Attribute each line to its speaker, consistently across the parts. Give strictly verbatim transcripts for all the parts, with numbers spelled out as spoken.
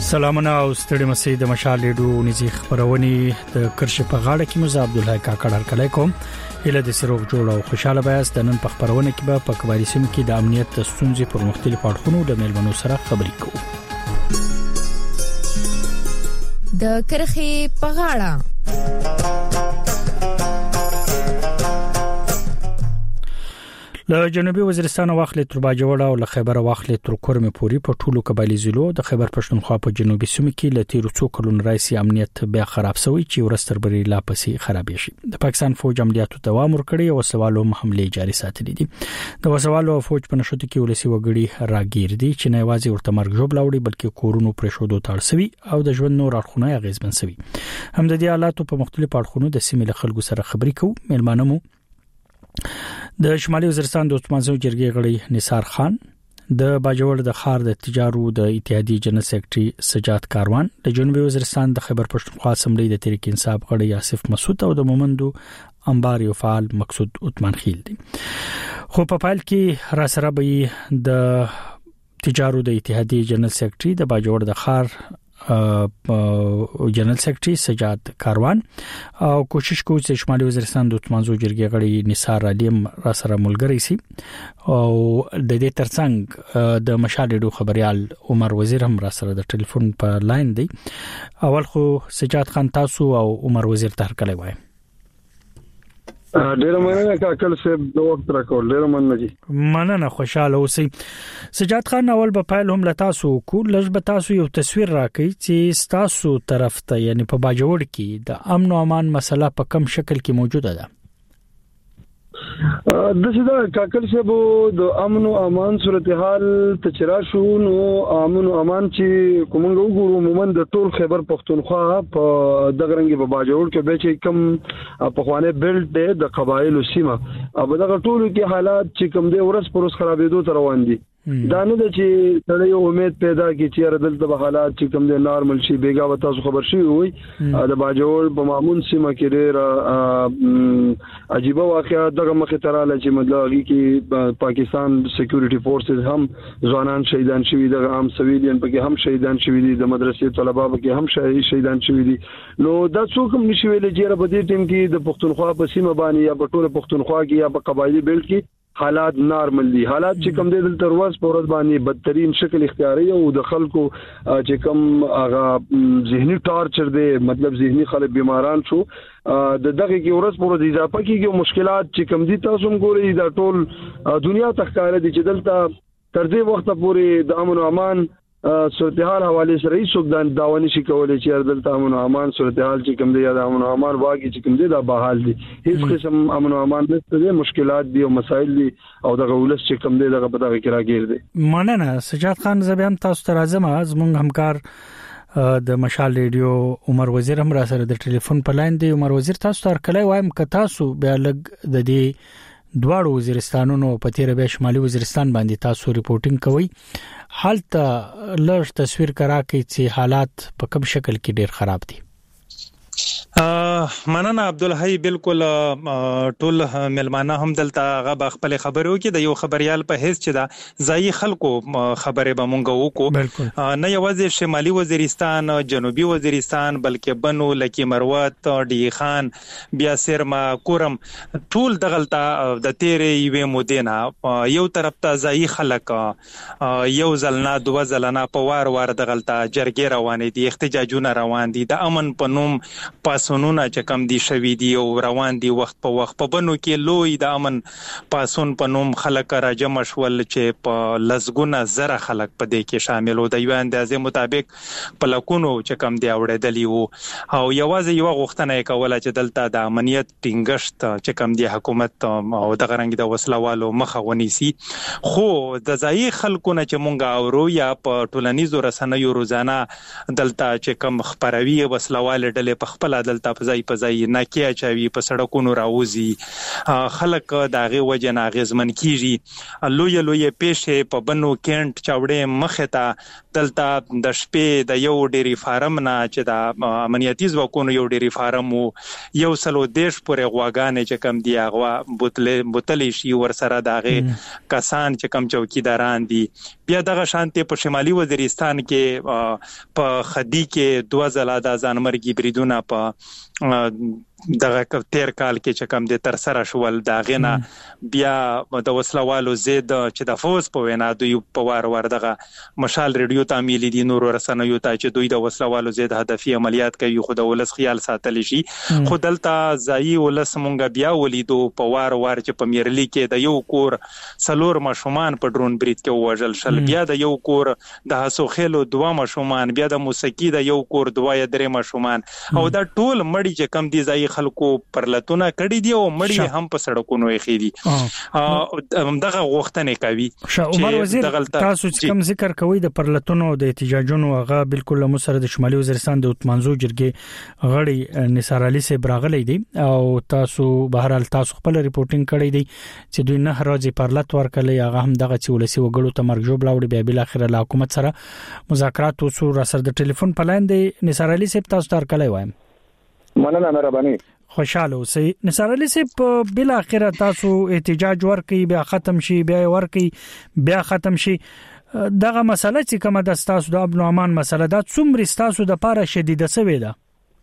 Speaker 1: سلامونه او ستړي مسي د مشال لیډو نزي خبرونی د کرش په غاړه کې مزه عبد الله کاکړ هرکلی کوم اله د سروغ جوړ او خوشاله بیاس د نن په خبرونه کې به په کباري سیمه کې د امنیت ستونزې پر مختلفو اړخونو د میلمنو سره خبرې کوو.
Speaker 2: د کرخي په غاړه
Speaker 1: له جنوبي وزیرستان واخلې تر باجوړ او له خیبر واخلې تر کورمه پوری په ټولو قبایلی ضلعو د خیبر پښتونخوا په جنوبي سیمه کې له تیر څو کلونو راځي امنیت بیا خراب شوی چې ورستر بری لا پسې خراب شي. د پاکستان فوج عملیاتو دوام ورکړي او سوالو حمله جاري ساتلې دي. د وسوالو فوج په نشوت کې ولسی وګړي راګیر دي چې نه یوازې ورته مرګ جوړ لاوړي بلکې کورونو پرې شودو تړسوي او د ژوند نور اړخونه اغیزمن شوي. هم د دې حالاتو په مختلفو اړخونو د سیمې له خلکو سره خبرې کوو. میلمانمو د شمالي وزیرستان د اوسمانزو جرګې غړي نثار خان، د باجوړ د خار د تجارو د اتحادیې جنرال سیکریټري سجاد کاروان، د جنوبي وزیرستان د خیبر پښتونخوا اسمبلی د تحریک انصاف غړي آصف مسعود او د مومندو انبار یو فعال مقصود عثمان خیل دي. خو په پایل کې را سره به د تجارو د اتحادیې جنرال سیکریټري د باجوړ د خار جنرال سیکریټري سجاد کاروان او کوشش کوي چې شمالي وزیرستان د اوسمانزو جرګې غړي نثار علیم را سره ملګری سي او د دې ترڅنګ د مشال لیډو خبريال عمر وزیر هم را سره د ټلیفون په لاین دی. اول خو سجاد خان تاسو او عمر وزیر ته هرکلی وایم.
Speaker 3: ډیر مننه کاکل صاحب د وخت راکول، ډیر مننه جی.
Speaker 1: مننه، خوشاله اوسئ. سجاد خان اول په پایل هم لتاسو کو لږ به تاسو یو تصویر راکړئ چې تاسو طرف ته یعنی په باجوړ کې د امن او امان مسله په کم شکل کې موجوده ده.
Speaker 3: د سیدا کاکل صاحب د امن او امان صورتحال تچرا شو نو امن او امان چې کومنګ وګورو مومن د ټول خیبر پښتونخوا په دغه رنګ په باجوړ کې به چې کم په خوانه بیلټ د قبایل سیمه او دغه ټول کې حالات چې کم دی ورس پروس خرابېدو تر روان دي. دا نه د چې تړي امید پیدا کی چې ردل د حالات چې کم دي نارمل شي بیګا و تاسو خبر شي وي د باجوړ په معمول سیمه کې ډېر عجیب واقعا دغه مخه تراله چې مدلغي کې پاکستان سکیورټي فورسز هم ځوانان شهیدان شوي دغه عام سویلین پکې هم شهیدان شوي دي د مدرسې طلبه پکې هم شهیدان شوي دي. نو دا څوک هم نشي ویل چې په دې ټیم کې د پښتونخوا په سیمه باندې یا په ټول پښتونخوا کې یا په قبایلی بیلټ کې حالات نارمل دي. حالات چې کم دي دلته ورځ په ورځ باندې بدترین شکل اختیاري او د خلکو چې کم هغه ذهني ټارچر دی مطلب ذهني خلک بیماران شو د دغه کې ورځ په ورځ اضافه کیږي مشکلات چې کم دي تاسو هم ګورئ دا ټول دنیا تخکاره دي چې دلته تر دې وخت پورې د امن او امان صورتحال حواله سره هیڅ څوک داوني شي کولای چې دلته امن او امان صورتحال چې کوم دی یا د امن او امان واګي چې کوم دی دا بحال دي. هیڅ قسم امن او امان نشته، مشکلات دي او مسائل دي او د غولس چې کوم دی دغه په دغه کې راګیر دي.
Speaker 1: مننه سجاد خان، زبیم تاسو ته راځم. زموږ همکار د مشال ریډیو عمر وزیر هم را سره د ټلیفون په لاین دی. عمر وزیر تاسو ته هرکلی وایم که تاسو بیا لګ د دې دواړو وزیرستانونو په تیر به شمالي وزیرستان باندې تاسو ریپورتینګ کوي، حالت لږ تصویر کرا کوي چې حالات په کوم شکل کې ډیر خراب دي.
Speaker 4: مننه عبدالحی، بالکل ټول ملمانه هم دلته غو خپل خبرو کې د یو خبريال په هیڅ چې دا ځای خلکو خبره به مونږ وکړو نه یوازې شمالي وزیرستان جنوبي وزیرستان بلکې بنو لکی مروت ډی خان بیا سرما کورم ټول دغلطه د تیرې یوې مودینه یو طرف ته ځای خلک یو ځلنا دوه ځلنا په وار وار دغلطه جرګې روان دي، احتجاجونه روان دي، د امن په نوم پاسونونه چې کم دي شوي دي او روان دي وخت په وخت. په بنو کې لوی د امن پاسون په نوم خلک را جمع شول چې په لسګونه زره خلک په دې کې شامل وو. د یو اندازې مطابق په لکونو چې کم دی اوړېدلی وو او یوازې یو غوښتنه یې کوله چې دلته د امنیت ټینګښت چې کم دی حکومت او دغه رنګ د وسلوالو مخه ونیسي. خو د ځایي خلکو نه چې مونږ اورو یا په ټولنیزو رسنیو روزانه دلته چې کم خبروي وسلوال ډلې په خپل دلته پزای پزای ناکیا چوي په سړکونو راوځي خلک داغه وجه ناغزمن کیږي لوی لوی پیښه په بنو کینټ چاوړې مخه ته دلته د شپې د یو ډيري فارم نه چې د امنیتي ځواکونو یو ډيري فارم یو سلو دیش پورې غواګانې چې کم دی هغه بوتلې بوتلې شي ورسره داغه کسان چې کم چوکیداران دي بیا دغه شانتي په شمالي وزیرستان کې په خدي کې دوه ځله د ځانمرګي بریدونه په دغه تیر کال کې چې کم د تر سره شول دا غنه بیا د وسلوالو زید چې د فوز په وینا دوی په وار ور دغه مشال ریډیو تعمیل دي نور رسنیو ته چې دوی د وسلوالو زید هدفي عملیات کوي خو د ولس خیال ساتل شي خو دلته ځای ولس مونږ بیا ولیدو په وار وار چې په میرلی کې د یو کور سلور مشومان په ډرون برید کې وژل شل بیا د یو کور د هسو خېلو دوه مشومان بیا د موسیقي د یو کور دوه درې مشومان او دا ټول مړی چې کم دي ځای خلکو پرلتونه کړي دي او مړی هم په سړکونو یې خېدي دغه غوښتنې کوي
Speaker 1: عمر وزیر تاسو چې کوم ذکر کوي د پرلتونو د احتجاجونو هغه بالکل له مسر د شمالي وزیرستان د اتمنځو جرګې غړي نثار علي صاحب راغلي دي او تاسو بهرحال تاسو خپل ریپورتینګ کړی دي چې دوی نه راځي پرلت ورکړي هغه هم دغه چې ولسی وګړو ته مرګ جوړ لاوړي بیا بل اخر له حکومت سره مذاکرات وسو را سره د ټلیفون پلاین دی نثار علي صاحب تاسو تر کله وایم
Speaker 3: مننه مهرباني
Speaker 1: خوشاله اوسئ نثار علي صاحب بل اخر تاسو احتجاج ورکړي بیا ختم شي بیا ورکړي بیا ختم شي دغه مسله چې کومه د تاسو د امن او امان مسله دا څومره تاسو د پاره شدیده سوي ده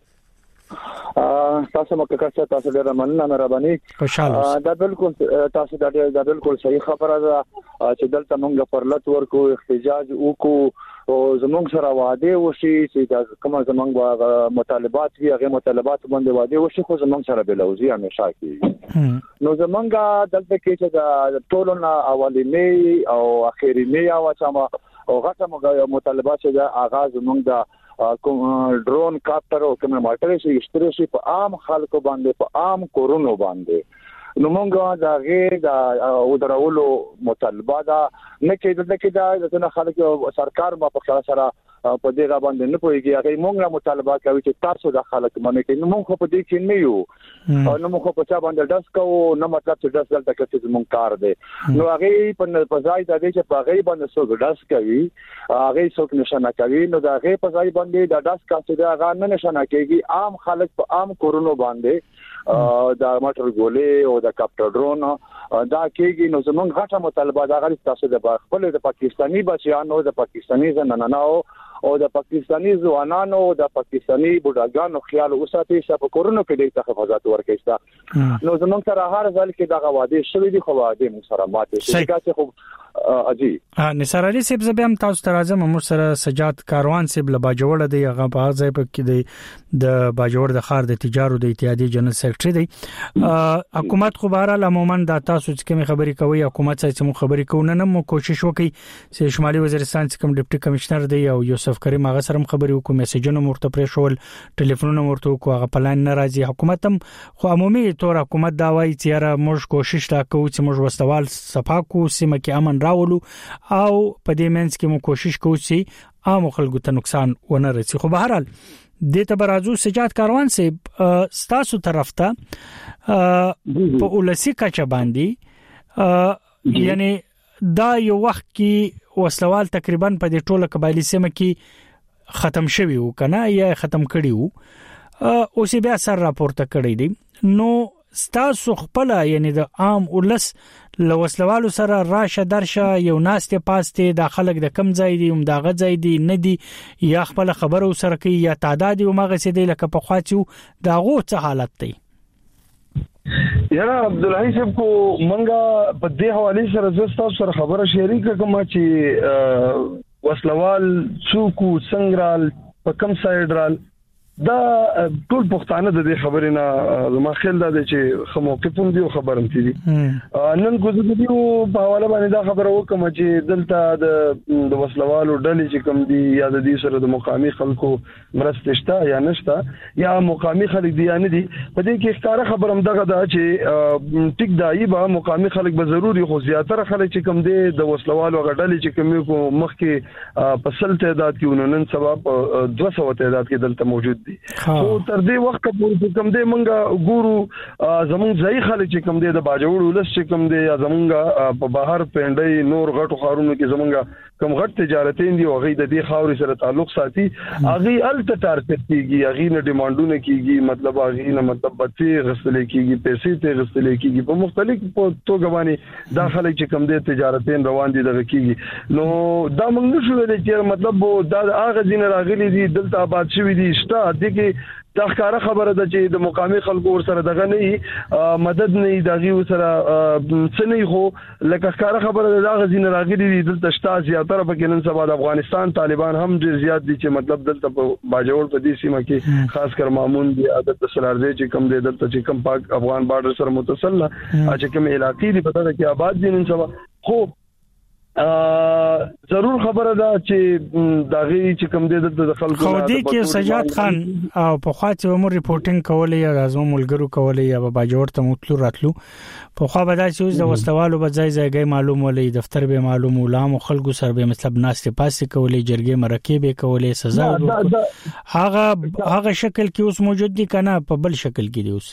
Speaker 3: تاسو مکه کاسه تاسو ډیر مننه مهرباني
Speaker 1: خوشاله
Speaker 3: دا بالکل تاسو دا بالکل صحیح خبره ده چې دلته موږ پرلت ورکو احتجاج وکړو او زمونږ سره وعده وشي چې دا کومه زمونږ مطالبات وي هغه مطالبات باندې وعده وشي خو زمونږ سره بلوزي همیشه کې نو زمونږ دلته کې چې دا ټولونه اولینی او اخرینی او چما او غټه مطالبات چې دا آغاز زمونږ د کوم ډرون کاپټر او کوم ماټر شي اشتري شي په عام خلکو باندې په عام کورونو باندې نو مونږه دا غیر دا او درولو مطالبه دا نه کې د کې دا خلک سرکار په خپل سره په دې باندې نه پويږي هغه مونږه مطالبه کوي چې تاسو د خلک باندې کې نو مونږ په دې کې نه یو نو مونږ په چا باندې داس کوو نو مطلب چې داس دلته کې مونږ کار دی نو هغه په ځای د دې چې په هغه باندې څوک داس کوي هغه څوک نشانه کوي نو دا هغه په ځای باندې د داس کا چې دا هغه نه نشانه کوي عام خلک په عام کورونو باندې دا موټر ګولې او د کاپټر ډرون دا کېږي نو زمونږ غټه مطالبه دا غوښتل تاسو د خپل د پاکستاني بچیانو د پاکستاني زنانو او د پاکستاني ځوانانو او د پاکستاني بوډاګانو خیال اوساتي چې په کورونو کې د تحفظات ورکړي نو زمونږ سره هر ځل کې دا غواړي شوې دي خو واده مو سره ماته شي چې خو اجي
Speaker 1: نثار علي صاحب زبم تاسو ته راځم مو سره سجاد کاروان صاحب له باجوړ دی هغه په ځای په کې دی د باجوړ د خار د تجارت د اتحادیې جنرال سیکریټري دی حکومت خو بهرال عموما د تاسو چې کوم خبري کوي حکومت چې مو خبري کوي نه مو کوشش وکړي چې شمالي وزیرستان چې کوم ډیپټي کمشنر دی او یوسف کریم هغه سره خبري وکړي میسجونه مرته پرې شول ټلیفونونه مرته وکړو هغه پلان نه راځي حکومت هم خو عمومي تور حکومت دا وایي چې را موږ کوشش لا کوو چې موږ وسوال صفاکو سیمه کې امن راولو او په دې منځ کې مو کوشش کوو چې عام خلکو ته نقصان ونه رسي خو بهرحال د تبرازو سجاد کاروان سه ستاسو طرف ته په ولسی کچه باندې یعنی دا یو وخت کې وسلوال تقریبا په دې ټوله قبایلی سیمه کې ختم شوی و کنه یا ختم کړی وو او سی بیا سر راپورته کړی دی نو ستاسو خپل یعنی د عام ولس لوسلوالو سره راشه درشه یو ناسته پاسته د خلک د کم ځای دی هم د غځای دی نه دی یا خپل خبرو سره کوي یا تعداد او مغه سي دی لکه په خواچو دا غو څه حالت دی
Speaker 3: یاره عبدالحی صاحب کو منګه په دې حواله سره زستا سره خبره شریک کوم چې وسلوال څوک څنګه په کم سایډ رال دا ټول پښتانه د دې خبرې نه ما خیال دا چې خموقفون دی خبرم تي دي نن ګوزګدیو په حواله باندې دا خبره وکم چې دلته د د وسلوالو ډلې چې کوم دي یا د دې سره د مقامي خلکو مرسته شته یا نشته یا مقامي خلک دی یا نه دي په دې کې ښکارا خبرم دغه دا چې ټیک دایي به مقامي خلک به ضروري خو زیاتره خلک چې کوم دي د وسلوالو غډلې چې کوم کو مخ کې په سل تعداد کې ونن سبب دوه سوه تعداد کې دلته موجود دي. خو تر دې وخت پورې کوم دې مونږه ګورو زمونږ ځای خلک چې کوم دې د باجوړ ولس چې کوم دې زمونږ په بهر پنډي نور غټو خارونو کې زمونږ کوم غټ تجارتین دي او غي د دې خاوري سره تعلق ساتي اغي الته ټارګټ کیږي اغي نه ډیمانډونه کیږي مطلب اغي نه مطلب بچي غسل کیږي پیسې ته غسل کیږي په مختلف توګه باندې داخله چې کوم دې تجارتین روان دي دغه کیږي نو دا موږ نشو ویل چې مطلب دا هغه دین راغلي دي دلته آباد شوی دي شته د کې دا ښکاره خبره ده چې د مقامي خلکو ور سره دغه نه مدد نه دغه ور سره څه نه خو لکه ښکاره خبره ده دا غزين راغلي دي دلته شته زیاتره په کې نن سبا د افغانستان طالبان هم ډیر زیات دي چې مطلب دلته په باجوړ په دې سیمه کې خاص کر مامون دي عادت سرارځي چې کم دي دلته چې کم پاک افغان بارډر سره متصل چې کوم علاقې دي پته ده کې آباد دي نن سبا خو ضرور خبره ده چې داغي چې کوم دي د خلکو
Speaker 1: خو دې کې سجاد خان او په خاطر عمر ریپورټینګ کولې یا لازم ملګرو کولې یا باجوړ ته متلو راتلو په خو به دا چې د وستوالو به ځای ځای معلوم ولې دفتر به معلوم ولام خلکو سره به مطلب ناشته پاسې کولې جرګې مرکې به کولې سزا هغه هغه شکل کې اوس موجود دي کنه په بل شکل کې دي اوس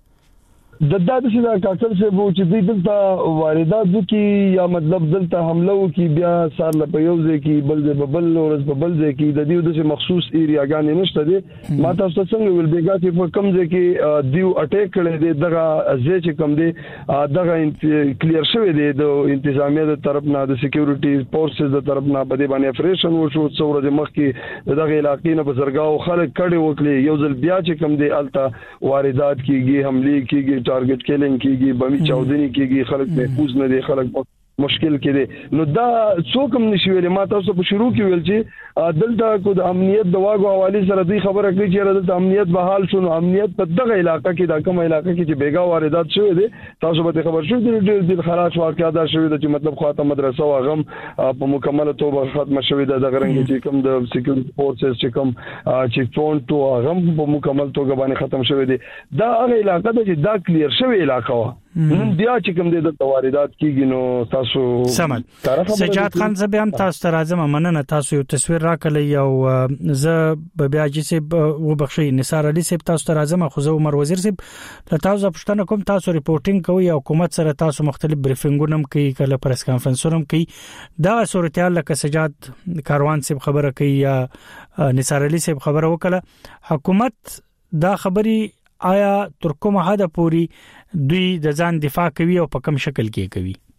Speaker 3: د دادې چې دا کاکل څه وو چې دوی دلته واردات وکي یا مطلب دلته حمله وکي بیا سار په یو ځای کې بل ځای بل ورځ په بل ځای کې د دې د مخصوص ایریاګانې نشته دي ما تاسو څنګه ویل بیګا چې په کم ځای کې دیو اٹیک کړي دي دغه ځای چې کم دي دغه کلیر شوی دی د انتظامیه د طرف نه د سکیورټي فورسز د طرف نه په دې باندې اپریشن وشو څو ورځې مخکې دغه علاقې نه بزرګاو خلک کړي وکړي یو ځل بیا چې کم دي الته واردات کیږي حمله کیږي ټارګټ کېلینګ کیږي بمی چاودنی کیږي خلک محفوظ نه دي خلک مشکل کې دي نو دا څوک هم نشي ویل ما تاسو په شروع کې ویل چې دلته کو د امنیت د واګو حواله سره دوی خبره کوي چې دلته امنیت بحال شون امنیت په دغه علاقې کې دا کوم علاقې کې چې بیګا واردات شوی دي تاسو به خبر شو دي ډېر ډېر خراج واقعا دا شوی دي چې مطلب خاطر مدرسه او غم په مکمله توګه ختم شوی ده د غرنګ چې کوم د سکیورټي فورسز چې کوم چې فون تو غم په مکمل توګه باندې ختم شوی دي دا هغه علاقې ده چې دا کلیر شوی علاقې و نن بیا چې کوم د واردات کیږي نو تاسو
Speaker 1: سمل سجاد خان زه هم تاسو ته راځم مننه تاسو یو تصویر راکړی او زه به بیا چې وبخښي نثار علي صاحب تاسو ته راځم خو زه عمر وزیر صاحب له تاسو پښتنه کوم تاسو ریپورټینګ کوي او حکومت سره تاسو مختلف بریفینګونه هم کوي کله پریس کانفرنسونه هم کوي دا صورتحال لکه سجاد کاروان صاحب خبره کوي یا نثار علي صاحب خبره وکړه حکومت دا خبري آیا تر کومه حد پورې دوی د ځان دفاع کوي او په کوم شکل کې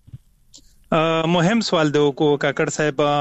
Speaker 1: کوي
Speaker 4: مهم سوال دی کو کاکړ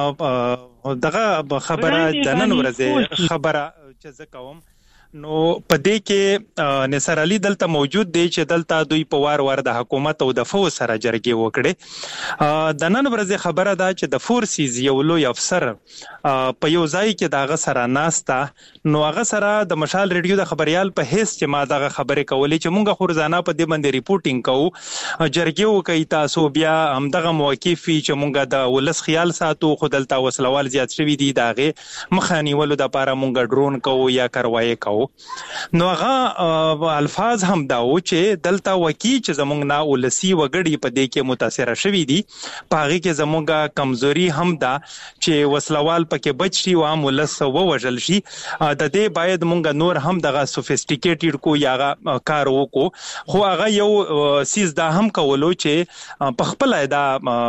Speaker 4: صاحب دغه خبره د نن ورځې خبره چې زه کوم نو پدې کې نثار علي دلته موجود دی چې دلته دوی په وار وار د حکومت او د فوج سره جرګې وکړي د نن ورځې خبره ده چې د فورسز یو لوی افسر په یو ځای کې دغه سره ناسته نو هغه سره د مشال ریډیو د خبريال په هیڅ چې ما دغه خبرې کولې چې مونږه خورزانه په دې باندې ریپورټینګ کوو جرګې وکړي تاسو بیا هم دغه موقفي چې مونږه د ولس خیال ساتو خو دلته وسلوال زیات شوی دي داغه مخانیولو د لپاره مونږه ډرون کوو یا کاروایی کوو نو هغه الفاظ هم دا و چې دلته وکی چې زمونږ نه ولسی وګړي په دې کې متاثر شوي دي پاغي کې زمونږه کمزوري هم دا چې وسلوال پکې بچ شي او هم ولس ووجل شي د دې باید مونږ نور هم دغه سوفیسټیکیټډ کو یا کار وکړو خو هغه یو سیز دا هم کولو چې په خپل دا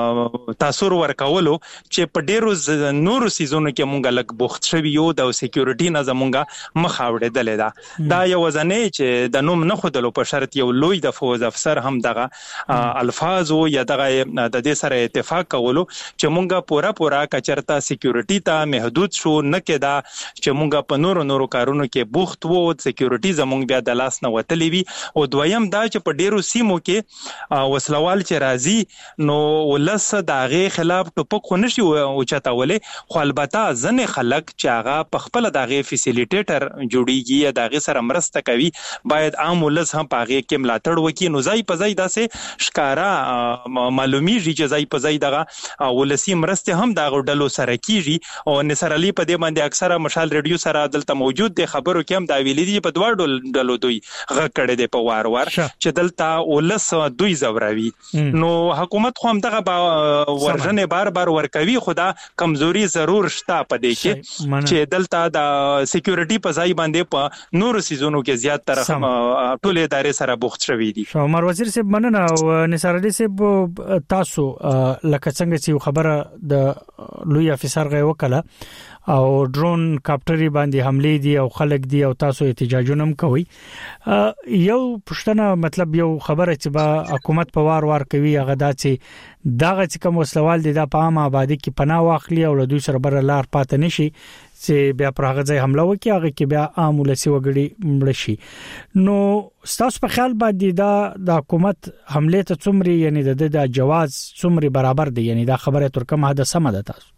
Speaker 4: تاثیر ورکولو چې په ډیرو نورو سیزونو کې مونږ لک بوخت شوی یو د سکیورټي نه زمونږه مخاوړه دا دا یو ځنې چې د نوم نه خودلو په شرط یو لوی د فوز افسر هم دغه الفاظ او یا دغه د دې سره اتفاق کولو چې مونږه پورا پورا کچرتا سکیورټي ته محدود شو نه کېدا چې مونږه په نورو نورو کارونو کې بوخت وو سکیورټي زمونږ بیا د لاس نه وتلې وي او دویم دا چې په ډیرو سیمو کې وسلوال چې راځي نو ولس دغه خلاف ټوپک خو نشي او چتاولې خو البته ځنې خلک چې هغه په خپل دغه فیسیلیټیټر جوړیږي یا دغه سره مرسته کوي باید عام ولس هم پاغه کې ملاتړ وکړي نو ځای په ځای داسې ښکارا معلومیږي چې ځای په ځای دغه ولسی مرسته هم دغه ډلو سره کیږي او نثار علي په دې باندې اکثره مشال ریډیو سره دلته موجود دي خبرو کې هم دا ویلي دي په دواړو ډلو دوی غږ کړي دي په وار وار چې دلته ولس دوی زوراوي نو حکومت خو هم دغه ورژنې بار بار ورکوي خدا کمزوري ضرور شته په دې کې چې دلته د سکیورټي په ځای باندې په نور سيزونو کې زیات تر ټول ادارې سره بوخت شوې دي.
Speaker 1: عمر وزیر صاحب مننه او نثار علي صاحب تاسو لکه څنګه چې خبره د لوی افسر غي وکړه او ډرون کاپټري باندې حمله دي او خلک دي او تاسو احتجاجونه هم کوي. یو پښتنه مطلب یو خبره چې با حکومت په وار وار کوي هغه دا چې داغه چې کوم وسلوال دي د پام آبادی کې پناه واخلي او له دوی سره بر لار پاتې نشي چې بیا پر هغه ځای حمله وکړي هغه کې بیا عام ولسی وګړي مړ شي. نو تاسو په خیال باندې دا د حکومت حمله ته څومره یعنی د د جواز څومره برابر دي یعنی دا خبره تر کومه حد سم ده تاسو؟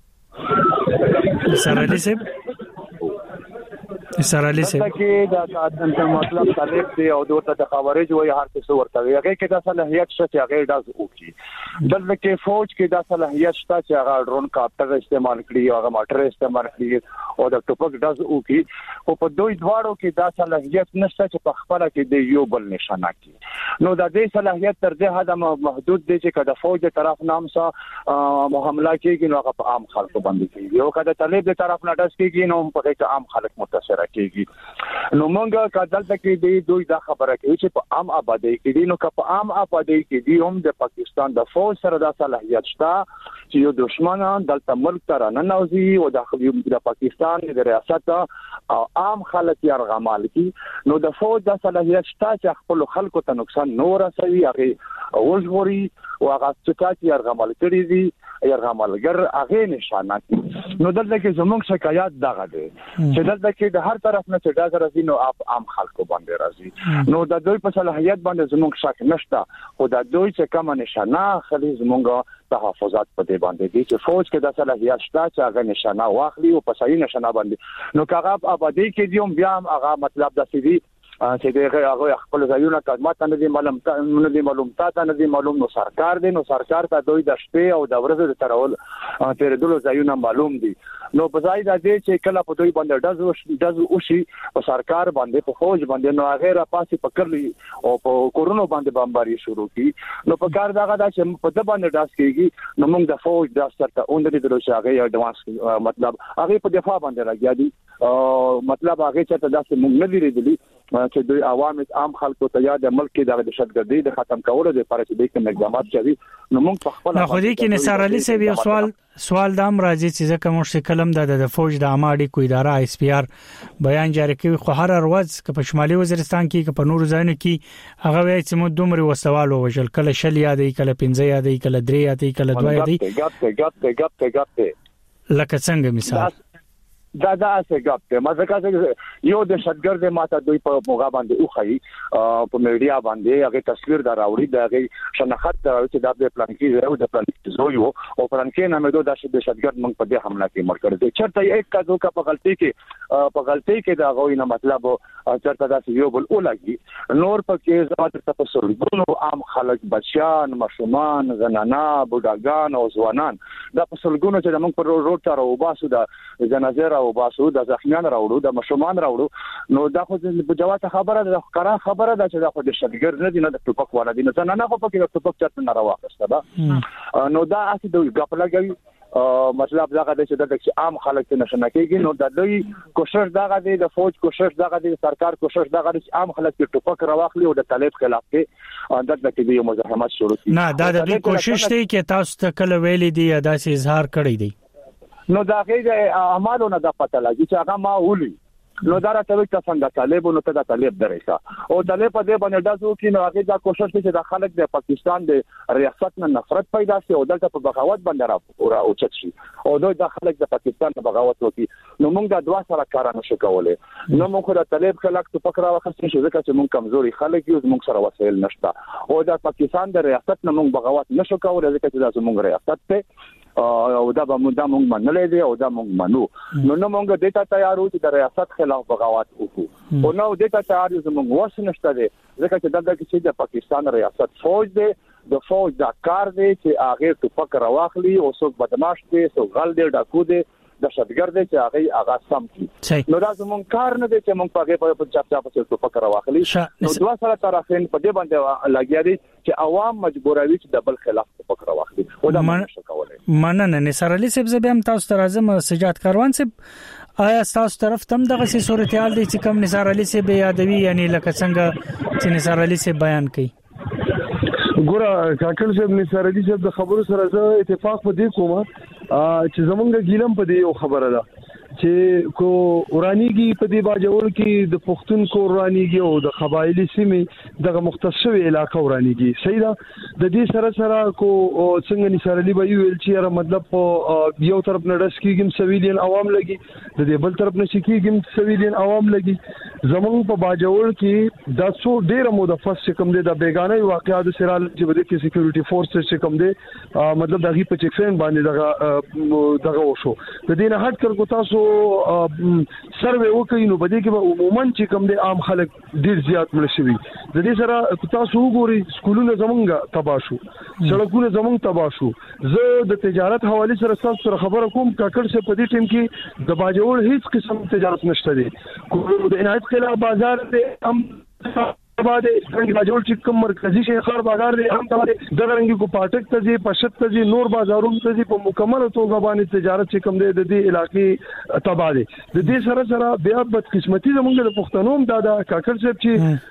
Speaker 1: سره لسه سره لسه
Speaker 5: کې دا د مطلب طالب دی او دوته د خوارج وای هر څه ورته هغه کې د صلاحيت شته هغه داس وکي بلکې کې فوج کې د صلاحيت شته چې هغه ډرون کاپټر استعمال کړي او هغه موټر استعمال کړي او د ټوپک داس وکي او په دوی دواړو کې د صلاحيت نشته چې په خپل کې د یو بل نشانه کړي. نو د دې صلاحيت تر دې حد محدود دی چې کله فوج د طرف نام سره حمله کوي نو هغه په عام خلکو باندې کوي او کله طالب د طرف نه داس کوي نو په کې عام خلک متاثر کیږي. نو مونږه کله کې دی دوی دا خبره کوي چې په عام آبادی کې دي نو که په عام آبادی کې دي هم د پاکستان د فوج سره د صلاحيت شته چې یو دشمنان دلته ملک ته راننوځي او د پاکستان د ریاست او عام خلک یې ارغمال کی نو د فوج د صلاحيت شته چې خپل خلکو ته نقصان نور رسوي هغه وژغوري او هغه چې ارغمال کړی دي ارغمالګر هغه نشانه کی. نو دلته کې زموږ شکایت دغه دی چې دلته کې د هر طرف نه چې دا راځي نو عام خلکو باندې راځي نو د دوی په صلاحيت باندې زموږ شک نشته خو د دوی چې کوم نشانه خلی زموږ تحفظات په دې باندې دي چې فوج کې د صلاحيت شته چې هغه نشانه واخلي او په صحیح نشانه باندې نو هغه آبادی کې دی هم بیا هغه مطلب د سيدي چې دغه هغه خپل ځایونه خدمات نه دي معلوم نه دي معلوم تا نه دي معلوم نو سرکار دی نو سرکار ته دوی د شپې او د ورځې ترول تیر دلو ځایونه معلوم دي نو په ځای د دې چې کله په دوی باندې دز دز وشي په سرکار باندې په فوج باندې نو هغه را پاسې پکړلی او په کورونو باندې بمباري شروع کی نو په کار دغه د چې په د باندې داس کیږي نو موږ د فوج د سرته اوندې د لوشاغه ایڈوانس مطلب هغه په دفاع باندې راځي دي مطلب هغه چې تاسو موږ نه لري چې دوی عوام عام خلکو ته یا د ملک د دهشتګردي د ختم کولو لپاره چې د کوم اقدامات کوي نو موږ په خپل
Speaker 1: خو دې کې نثار علي صاحب یو سوال سوال دام راځي چې ځکه موږ کلم د فوج د اماډي کو اداره اس پی ار بیان جاری کوي خو هر ورځ که په شمالي وزیرستان کې که په نور ځایونو کې هغه وایي چې موږ دومره وسوال وژل کله شل یادې کله پنځه یادې کله درې یادې کله دوه یادې
Speaker 5: ګپ ګپ ګپ ګپ
Speaker 1: لکه څنګه مثال
Speaker 5: دا دا څه ګپ ته ما ځکه یو د شتګرد ماته دوی په موغا باندې اوخی په میډیا باندې هغه تصویر دا راوړي دا هغه شناخت راوړي چې دا د پلان کې زو د پلان کې زو یو او پلان کې نه مې دوه د شتګرد موږ په دې حمله کې مړ کړ دي چرته یک کا دوه په غلطي کې په غلطي کې دا غوي نه مطلب چرته دا یو بل اولګي نور په کې زمات تفصیل ګونو عام خلک بچیان مشومان زنانا بوډاګان او ځوانان دا په سلګونو چې موږ پر روډ ته راوباسو دا جنازه او باسو د ځخمیان راوړو د مشومان راوړو نو دا خو د جواب خبره ده قرار خبره ده چې دا خو د شتګر نه دي نه د ټوپک ولا دي نه نه خو پکې د ټوپک چرته نه راوخسته ده نو دا اسی د غپ لګوي مطلب دا غږی چې د عام خلک ته نشنه کېږي نو د دوی کوشش دا غږی د فوج کوشش دا غږی د سرکار کوشش دا غږی چې عام خلک ته ټوپک راوخلي او د طالب خلاف کې اندر د کې یو مزاحمت شروع کړي
Speaker 1: نه دا د دوی کوشش دی چې تاسو ته کله ویلي دی دا چې اظهار کړی دی
Speaker 5: نو دا غي اعمالو نه د پته لګي چې هغه ما ولي نو دا راته چې څنګه طالب نو ته د طالب درېسا او طالب په دې باندې داسو کې نو هغه دا کوشش کوي چې د خلک د پاکستان د ریاست نه نفرت پیدا شي او دلته په بغاوت باندې را او چت شي او دوی د خلک د پاکستان په بغاوت وکړي نو موږ د دوا سره کار نه شو کولای نو موږ د طالب خلک ته فکر راوخستې شو ځکه چې موږ کمزوري خلک یو موږ سره وسایل نشته او د پاکستان د ریاست نه موږ بغاوت نشو کولای ځکه چې د موږ ریاست ته او دا به موږ دا موږ منلې دي او دا موږ منو نو نو موږ د ته تیار وو چې د ریاست خلاف بغاوت وکړو او نو د ته تیار یو موږ وس نشته دي ځکه چې دغه کې د پاکستان ریاست فوج دی د فوج دا کار دی چې هغه ټوپک راواخلي او څوک بدمعاش دي څوک غل دی ډاکو دي د شتګرد چې هغه هغه سم کی نو دا زمون کار نه دي چې موږ په په چاپ چاپ څه ټوپک راواخلي نو دوه سره طرفین په دې باندې لګیا دي چې عوام مجبوروي چې د بل خلاف ټوپک راواخلي او دا مننه
Speaker 1: مننه نثار علي صاحب زبیم تاسو ته راځم سجاد کاروان صاحب آیا تاسو طرف تم دغه سي صورتحال دي چې کوم نثار علي سي به یادوي یعنی لکه څنګه چې نثار علي سي بیان کوي؟
Speaker 3: ګوره کاکل صاحب نثار علي صاحب د خبرو سره زه اتفاق په دې کوم چې زمونږ ګیلم په دې یو خبره ده چې کو ورانیږي په دې باجوړ کې د پښتون کو ورانیږي او د قبایلی سیمې دغه مختص شوی علاقې ورانیږي. صحیح ده. د دې سره سره کو څنګه نثار علي به ویل چې را مطلب یو طرف نه ډس کېږي سویلین عوام لګي، د دې بل طرف نه کېږي سویلین عوام لګي. زمونږ په باجوړ کې د څو ډیره موده فاست کوم دي د بیگانه واقعات سره چې بده کې سکیورټي فورس چې کوم دي مطلب دغه په چیکفین باندې دغه دغه وشو. د دې نه هټ کړ کو تاسو سروې وکړئ نو بده کې به عموما چې کوم دي عام خلک ډیر زیات مړ شوي. د دې سره تاسو وګورئ سکولونه زمونږ تباہ شو، سړکونه زمونږ تباہ شو. زه د تجارت حواله سره تاسو سره خبره کوم کاکړ څخه په دې ټیم کې د باجوړ هیڅ قسم تجارت نشته دي. کو د عنایت خلا بازار ته هم باندې څنګه باجوړ چې کوم مرکزی شهر بازار دی هم باندې د رنګي کو پاټک ته دي پښت ته دي نور بازارونو ته دي په مکمل توګه باندې تجارت چې کوم دی د دې علاقې تباہ دي. د دې سره سره بیا بدقسمتي زمونږ د پښتنوم دادا کاکړ صاحب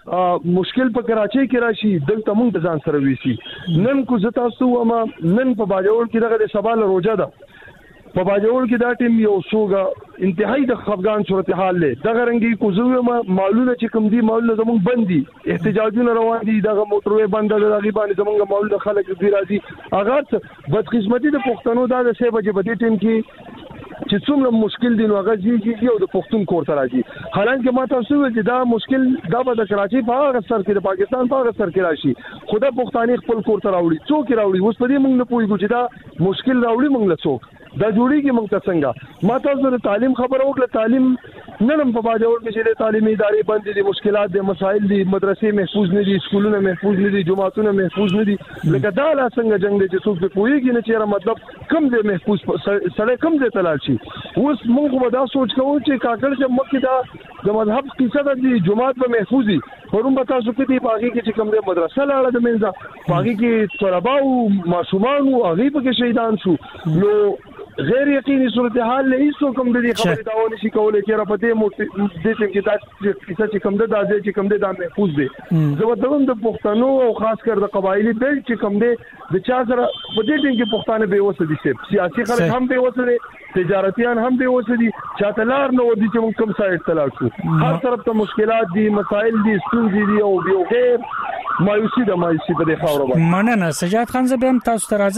Speaker 3: چې مشکل په کراچۍ کې راشي دلته مونږ ځان سره ویسي. نن کو زتا سو ما نن په باجوړ کې دغه سبا له روزه ده په باجوړ کې دا ټیم یو سوګه انتهایی د خفګان صورتحال له دغه رنګي کوزو ما معلومه چې کوم دي معلومه زموږ بندي احتجاجونه روان دي دغه موټروي بند د دغه باندې زموږ معلومه خلک دی راځي هغه بدقسمتي د پښتنو دا د سه بجې په دې ټیم کې چې څومره مشکل دي نو هغه چې یو د پښتون کور ته راځي. حالانکه ما تاسو ویل چې دا مشکل دا به د کراچۍ په هغه سر کې د پاکستان په هغه سر کې راشي خدا پښتاني خپل کور ته راوړي څوک راوړي اوس په دې موږ نه پوهیږو چې دا مشکل راوړي موږ له څوک دا جوړیږي موږ ته څنګه. ما تاسو د تعلیم خبره وکړه تعلیم نن په باجوړ کې چې تعلیمي ادارې بند دي مشکلات دي مسائل دي مدرسې محفوظ نه دي سکولونه محفوظ نه دي جماعتونه محفوظ نه دي لکه دا لا څنګه جنگ دي چې څوک په کویږي نه چې مطلب کم دي محفوظ سړی کم دي تلل شي. اوس موږ به دا سوچ کوو چې کاکړ چې مکه دا د مذهب قصه دي جماعت به محفوظ دي پرون به تاسو کې دی باغی کې چې کم دي مدرسه لاړه د منځه باغی کې طلبه او ماشومان او هغه په کې شهیدان شو. نو غیر یقیني صورتحال له هیڅ کوم د دې خبرې داونه شي کولای چې را پته مو د دې کې دا چې کوم د دازې چې کوم د دام محفوظ دي. زبردوم د پښتنو او خاص کر د قبایلی بیل چې کوم دي د چا سره په دې ټیم کې پښتانه به وسه دي سیاسي خلک هم به وسه دي تجارتيان هم به وسه دي چاتلار نو دي چې موږ کوم سایت تلاش شو هر طرف ته مشکلات دي مسائل دي ستونزې دي او بیا غیر مایوسی د مایوسی په دې خاور باندې.
Speaker 1: مننه سجاد خان زه به هم تاسو ته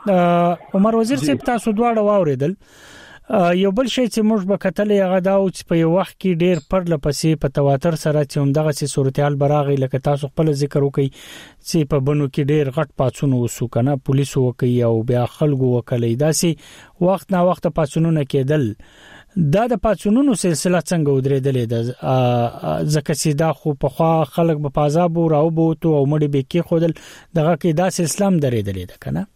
Speaker 1: راځم. عمر وزیر صاحب تاسو دواړه واوریدل یو بل شی چې موږ به کتل هغه دا او چې په یو وخت کې ډیر پر لپسې په تواتر سره چې همدغه سي صورتحال براغي لکه تاسو خپل ذکر وکي چې په بنو کې ډیر غټ پاتون وسو کنه پولیس وکي او بیا خلکو وکړي داسي وخت نا وخت پاتونونه کېدل دا د پاتونونو سلسله څنګه ودرېدلې ده ځکه چې دا خو په خوا خلک په پازاب او راو بوتو او مړي به کې خودل دغه کې دا اسلام درېدلې ده کنه.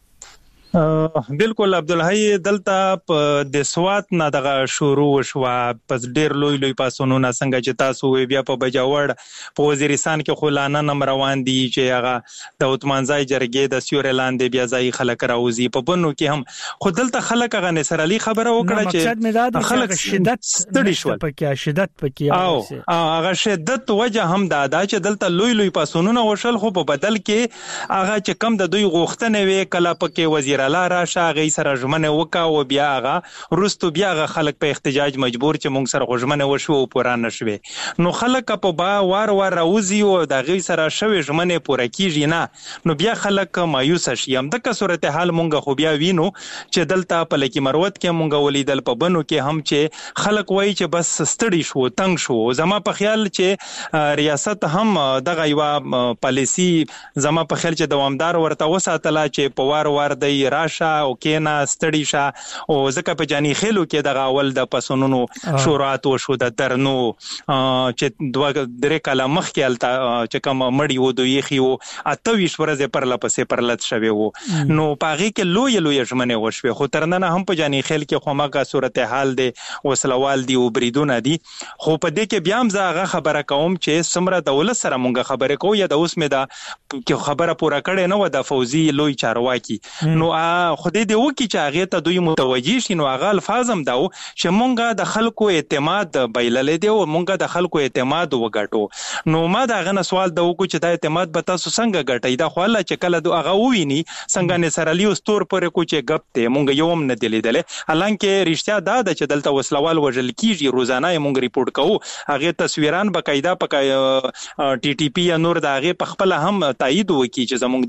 Speaker 4: بالکل عبدالحی دلته د سوات نه دغه شروع شو پس ډیر لوی لوی پاسونونه څنګه چې تاسو وی بیا په بجاوړ په وزیرستان کې خلانه نم روان دي چې هغه د عثمانزای جرګې د سیورلان دی بیا ځای خلک راوځي په بنو کې هم خو دلته خلک غ نصر علي خبره وکړه چې خلک شدت ستړي شول
Speaker 1: پکې شدت پکې
Speaker 4: او هغه شدت وجه هم دا دا چې دلته لوی لوی پاسونونه وشل خو په بدل کې هغه چې کم د دوی غوښتنه وی کله پکې وزیر الله راشه غي سره ژمنه وکا او بیا هغه رستو بیا هغه خلک په احتجاج مجبور چې مونږ سره ژمنه وشو او پورا نشوي. نو خلک په با وار وار راوځي او د غي سره شوي ژمنه پوره کیږي نه نو بیا خلک مایوس شي. هم د صورتحال مونږ خو بیا وینو چې دلته په لکی مروت کې مونږ ولیدل په بنو کې هم چې خلک وایي چې بس ستړي شو تنگ شو. زما په خیال چې ریاست هم دغه یو پالیسی زما په خیال چې دوامدار ورته وساتله چې په وار وار د راشه او کینا ستړي شه او ځکه په جاني خېلو کې د اول د پسونونو شورات او شو د درنو چې دوه درې کاله مخ کې الته چې کوم مړی و دوی خيو اته ویش ورځې پر لپسې پر لت شوي وو نو پاغي کې لوی لوی ژمنه وشوي خو ترنه هم په جاني خېل کې خو ماګه صورتحال دي وسلوال دي او بریدونه دي خو په دې کې بیا هم زغه خبره کوم چې سمره دولت سره مونږه خبره کوو یا د اوس مې دا خبره پوره کړې نه و د فوزي لوی چارواکي نو خدای دې وکړي چې هغه ته دوی متوجي شي. نو هغه الفاظ هم داو چې مونږه د خلکو اعتماد بایللې دی او مونږه د خلکو اعتماد وګټو. نو ما دا غنه سوال دا وکړو چې دا اعتماد به تاسو څنګه ګټئ؟ دا خو الله چې کله دو هغه وویني څنګه نصر علي استور پر کو چې غپ ته مونږ یو هم نه دلیدل. حالانکه رښتیا دا د چې دلته وسلوال وژل کیږي، روزانه مونږ ریپورت کوو، هغه تصویران بقاعده په ټي ټي پی یا نور دا هغه په خپل هم تایید وکړي چې زمونږ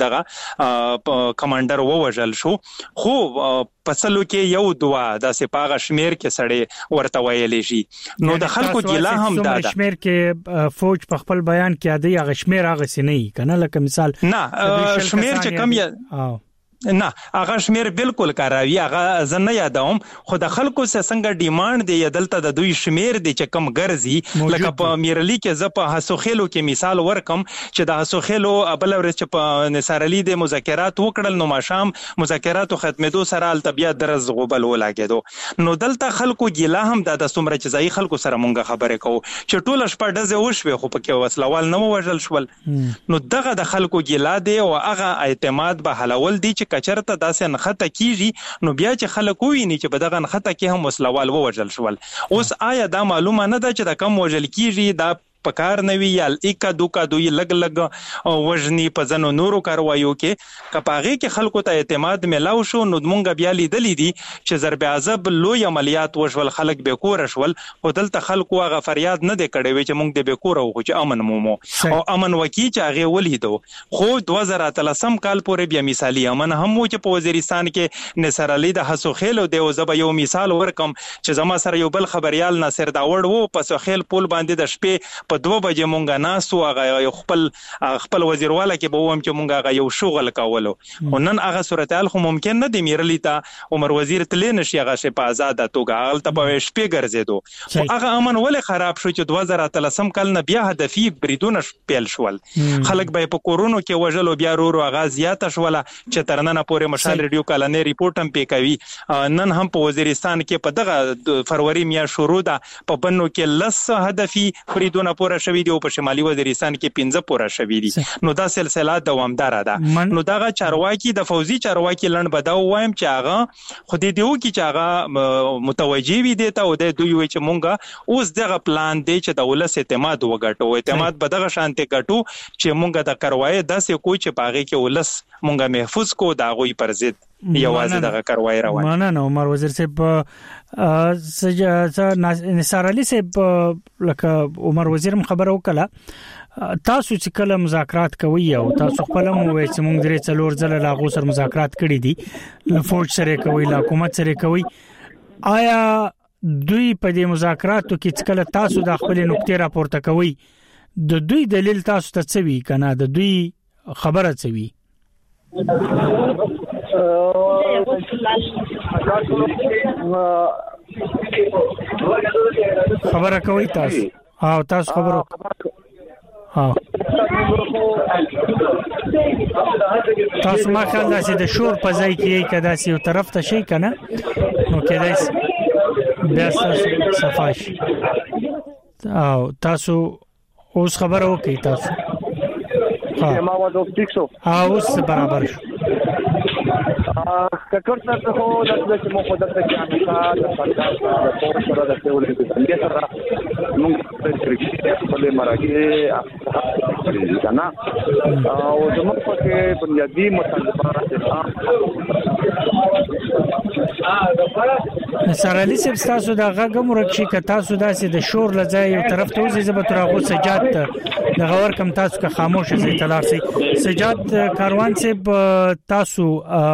Speaker 4: دغه کمانډر ووژل شو. خو پسلو کې یو دوا د سپاغه شمیر کې سړی ورته ویلې شي. نو د خلکو ګیلا هم دا د
Speaker 1: شمیر کې فوج په خپل بیان کې ادي هغه شمیر هغه سینې کنه، لکه مثال
Speaker 4: نه شمیر چې کم یا نه هغه شمیر بالکل کاروي، هغه زه نه یادوم. خو د خلکو څنګه ډیماند دی دلته د دوی شمیر دی چې کم ګرځي. لکه په میرلی کې ز په حسوخیلو کې مثال ورکم چې د حسوخیلو بل ورځ چې په نصر علي د مذاکرات وکړل، نو ماشام مذاکراتو ختمېدو سره التبیا درز غوبل ولاګېدو. نو دلته خلکو ګیلا هم د څومره چې ځای خلکو سره مونږه خبرې کوو چې ټول شپه ډزه وشوي خو پکې وسلوال نه وژل شول. نو دغه د خلکو ګیلا دی او هغه اعتماد به حلول دي چې کچرته داسې نخته کیږي. نو بیا چې خلک وویني چې په دغه نخته کې هم وسلوال ووژل شول. اوس آیا دا معلومه نه ده چې د کم وژل کیږي دا پکار نوي یا اکا دوکا دوی لګ لګ وژنی په ځنو نورو کاروایو کې کپاغه کې خلکو ته اعتماد ملاو شو. نو مونږ بیا لیدلې دي چې ضرب عذاب لوی عملیات وشول، خلک به کور شول. او دلته خلکو هغه فریاد نه دی کړی چې مونږ د به کور او چې امن مومو او امن وکی چې هغه ولیدو. خو دوه زره اتلسم کال پورې بیا مثالی امن هم و چې په وزیرستان کې نصر علي د حسوخیل او د زب یو مثال ورکم چې زما سره یو بل خبريال ناصر داوړ وو په سوخیل پول باندې د شپې په دوه بجې مونږه ناسو هغه خپل خپل وزیرواله کې به ووم چې مونږه هغه یو شغل کولو. خو نن هغه صورتحال خو ممکن نه دی میرلی ته عمر وزیر تللی نشي هغه شي په آزاد توګه هغه ته په شپې ګرځېدو. خو هغه امن ولې خراب شو چې دوه زره اتلسم کال نه بیا هدفي بریدونه پیل شول، خلک به په کورونو کې وژل او بیا ورو هغه زیاته شول چې تر نن پورې مشال ریډیو کالنې ریپورت هم پی کوي. نن هم په وزیرستان کې په دغه فروری میا شروع ده په بنو کې لس هدفي بریدونه پوره شوي دي او په شمالي وزیرستان کې پنځه پوره شوي دي. نو دا سلسله دوامدار ده. نو دغه چارواکي د فوزي چارواکي لړن بداو وایم چې هغه خو دې دیو کې چې هغه متوجي وي دي ته او د دوی وي چې مونږه اوس دغه پلان دی چې د ولس اعتماد وګټو. اعتماد به دغه شانته ګټو چې مونږه د کاروای داسې کوی چې پاغه کې ولس مونږه محفوظ کو دا غوي پر ضد یوازې دغه کاروای روان.
Speaker 1: معنا نو عمر وزیر صاحب سجا نصر علي صاحب لکه عمر وزیر خبر وکړه تاسو چې کله مذاکرات کوي او تاسو خپل مو وایي چې موږ درې څلور ځله لا غو سره مذاکرات کړي دي، فوج سره کوي، لا حکومت سره کوي، آیا دوی په دې مذاکراتو کې چې کله تاسو د خپل نقطې راپورته کوي د دوی دلیل تاسو ته څه وی کنه، د دوی خبره څه وی؟ خبره کوي تاسو او تاسو خبرو ها تاسو ما خیال دا چې د شور په ځای کې کدا سي یو طرف ته شي کنه نو کېدای بیا تاسو صفاش او تاسو اوس خبره وکي تاسو
Speaker 5: ها ما وځو ټیک شو
Speaker 1: اوس برابر شو
Speaker 5: ککړ څه خو د دې مو په دغه کې امریکا د سرکار د پور سره د ټول کې سره موږ په کرکټ په مراکې کنه او زموږ په کې بنیادی مطالبات
Speaker 1: نصر علي صاحب تاسو دا غږ مرکشي ک تاسو داسې د شور لځای یو طرف ته وځي زبر ترغو سجاد د غور کم تاسو که خاموش زي تلار سي سجاد کاروان صاحب تاسو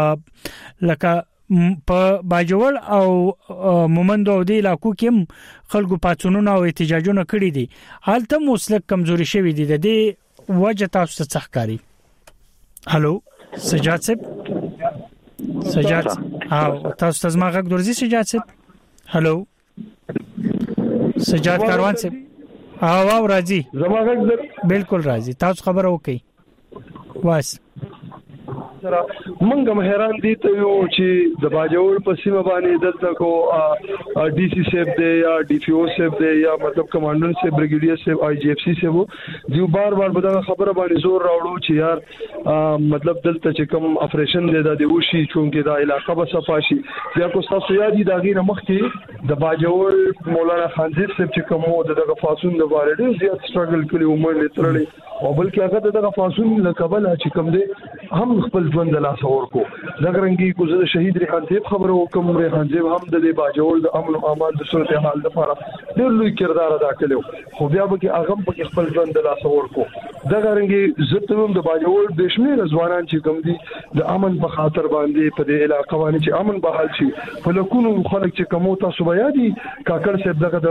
Speaker 1: لکه په باجوړ او مومند او دی علاقو کې خلکو پاتونونه او احتجاجونه کړي دي، حالت مسلک کمزوري شوی دي، د دې وجه تاسو څه ښکاری؟ هالو سجاد صاحب سجاد او تاسو تاسو ما غږ درځي سجاد صاحب؟ هالو سجاد کاروان صاحب او او راځي
Speaker 3: زما غږ
Speaker 1: بالکل راځي، تاسو خبر وکي واس
Speaker 3: سره منګم حیران دي ته یو چې د باجوړ په سیمه باندې دلته کو ډي سي سیف دی یا ډي پی او سیف دی یا مطلب کمانډر سیف بریګیډیر سیف آی جی اف سی سیف دیو بار بار بدغه خبره باندې زور راوړو چې یار مطلب دلته چې کوم اپریشن دی د وشي چونکه دا علاقہ به صفاشي بیا کو تاسو یادي دا غیر مخکې د باجوړ مولانا خانزیر سیف چې کومو دغه فاسون د باره ډیر زیات سټرګل کړي عمر لترلي او بلکې هغه دغه فاسون له قبل چې کوم دی هم خپل ژوند لا سور کو زګرنګي کو زه شهید ریحان زیب خبرو کوم ریحان زیب هم د باجوړ د امن او امان د صورت حال لپاره ډیر لوی کردار ادا کړو خو بیا به کې هغه په خپل ژوند لا سور کو زګرنګي زتوم د باجوړ د شمیر ځوانان چې کوم دي د امن په خاطر باندې په دې علاقې باندې چې امن بحال شي په لکونو خلک چې کومو تاسو بیا دي کاکړ صاحب دغه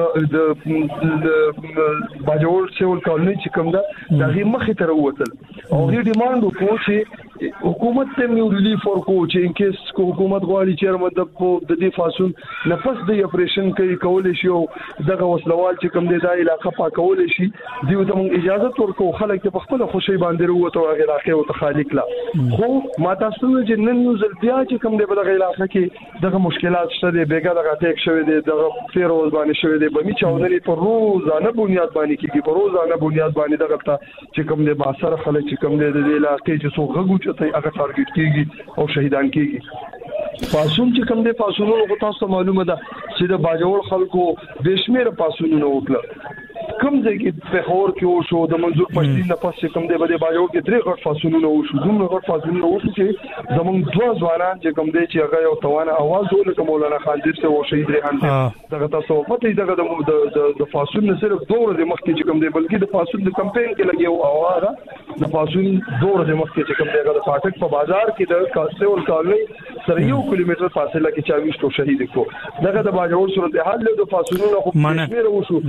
Speaker 3: د باجوړ سیول کالونی چې کوم دا دغه مخې ته وروتل او دې ډیماند وکړو چې حکومت ته نیو ریلیف ورکو چې ان کیس کو حکومت غواړي چې مطلب د دې فاسون نفس د اپریشن کوي کول شي او دغه وسلوال چې کوم د علاقې پاکول شي دیو ته موږ اجازه ورکو خلک په خپل خوشي باندې وروته او علاقې او تخالق لا خو ما تاسو چې نن یو ځل بیا چې کوم د بلغه علاقې کې دغه مشکلات شته دی بیګا دغه ټیک شوی دی دغه فیروز باندې شوی دی بمی چاودنې پر روزانه بنیاد باندې کیږي پر روزانه بنیاد باندې دغه چې کوم د باثر خلک چې کوم د علاقې چې څو غوږ ته هغه ټارګټ کیږي او شهیدان کیږي پاسون چې کوم د پاسونو په تاسو معلومه ده چې د باجوړ خلکو بشمیر پاسونو وکړه کوم ځای کې په خور کې او شو د منظور پښتين نه پاسه کوم دی بده باجوړ کې درې غټ فاصلونه او شو دومره غټ فاصلونه او شو چې زمونږ دوه ځوانان چې کوم دی چې هغه یو توانه आवाज ولکه مولانا خانزیر ته او شهید ریحان دغه تاسو پته دغه د د فاصلونه صرف دوه ورځې مخکې چې کوم دی بلکې د فاصل د کمپاین کې لګي او اواز د فاصل دوه ورځې مخکې چې کوم دی هغه د فاټک په بازار کې د کاسول کالونی سره یو کیلومتر فاصله کې چاويشتو شهید کو دغه د باجوړ صورت حال له فاصلونو خو ډیر وشو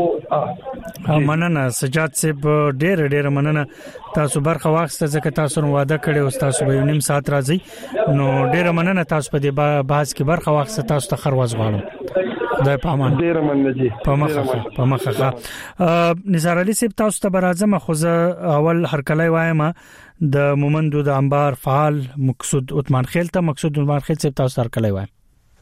Speaker 1: او مننه سجاد صاحب ډېر ډېر مننه تاسو برخه واخسته ځکه تاسو نو وعده کړی او تاسو به نیم ساعت راځي نو ډېر مننه تاسو په دې بحث کې برخه واخسته تاسو ته خرواز غواړم خدای په امان
Speaker 3: ډېر مننه جی
Speaker 1: په مخه په مخه نثار علي صاحب تاسو ته برازم خو زه اول هرکلای وایم د مومندو د انبار فعال مقصود عثمان خیل ته مقصود عثمان خیل صاحب تاسو هرکلای وایم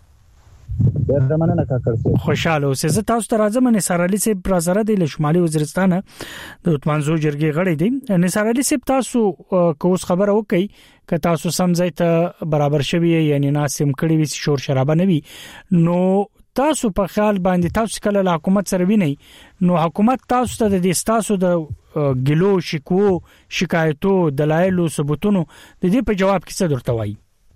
Speaker 6: ډېر مننه کاکړ صاحب
Speaker 1: خوشاله اوسئ زه تاسو ته راځم نثار علي صاحب پرازره د شمالي وزیرستان د عثمانزو جرګې غړي دي نثار علي صاحب تاسو کوس خبره وکي ک تاسو سمځای ته برابر شوی یعنی ناسم کړي وي شور شرابه نه وي نو تاسو په خیال باندې تاسو کله له حکومت سره ویني نو حکومت تاسو ته د تاسو د ګلو شکو شکایتو دلایل او ثبوتونو د دې په جواب کې څه درته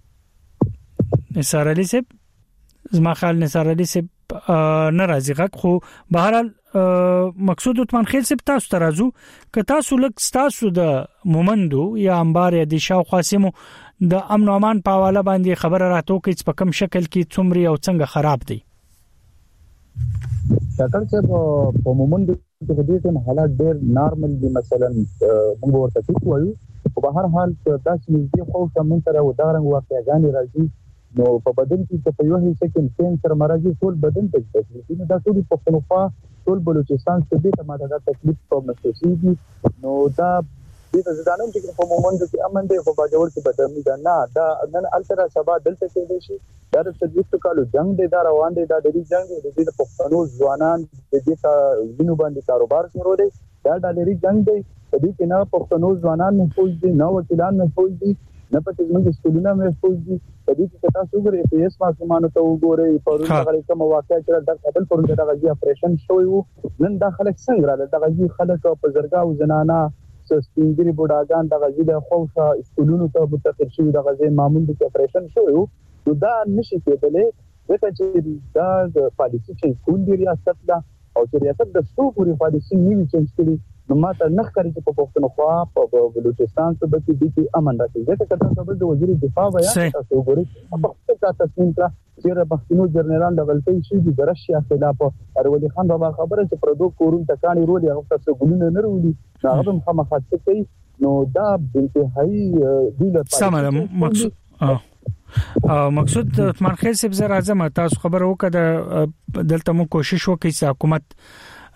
Speaker 1: وایي نثار علي صاحب زما خیال نثار علي صاحب ناراضي غک خو بهرحال مقصود عثمان خیل صاحب تاسو ته راځو ک تاسو لک تاسو د مومندو یا انبار یا د شاو خاصمو د امن او امان په حواله باندې خبره راتو کې په کوم شکل کې څومره او څنګه خراب دي
Speaker 6: ډاکټر صاحب په مومندو کې د دې ټیم حالات ډېر نارمل دي مثلا موږ ورته ټیک وایو په بهر حال تاسو نږدې خو کوم تر و دا رنګ واقعیان راځي نو په بدن کې په یو هیڅ کې کینسر مرضی ټول بدن ته تکلیف دا ټول په خنوفا ټول بلوچستان کې دې ته ماده دا تکلیف په مسوسي نو دا دې ځدانم چې په مومند کې امن دې په باجوړ کې بدن دا نه دا نن الترا سبا دلته کې دي شي دا د تجربه کالو جنگ دې دا روان دي دا د دې جنگ دې د پښتنو ځوانان د دې کا وینو باندې کاروبار شروع دي دا د لري جنگ دې دې کې نه پښتنو ځوانان نه فوج دي نه وکیلان نه فوج دي نه پته موږ سکولونه مې فوج دي د دې تاسو ګورئ په اسما سمانه ته وګورئ پرون هغه کوم واقعیا چې د خپل پرون دغه جی اپریشن شوی وو نن د خلک څنګه را دغه جی خلک په زرګا او زنانه سپینګری بوډاګان دغه جی د خوفه سکولونو ته متقر شوی دغه جی معمول د اپریشن شوی وو نو دا نشي کېدلې ځکه چې دا د پالیسي چې کوم دی ریاست دا او چې ریاست د څو پوری پالیسي نیوي چې کړي نو ماته نخ کړی چې په پښتونخوا په بلوچستان کې به دې امن راځي ځکه چې تاسو د وزیر دفاع ویا تاسو ګورئ په خپل تصمیم کړه چې پښتنو جنرال د غلطۍ شي د رشیا خلاف ارولی خان بابا خبره چې پردو کورون تکانی رول هغه تاسو ګلونه نه رولي هغه هم خاصه کوي نو دا انتهایی دیله
Speaker 1: سمه مقصود مقصود عثمان خیل صاحب زه راځم تاسو خبر وکړه دلته مو کوشش وکړئ چې حکومت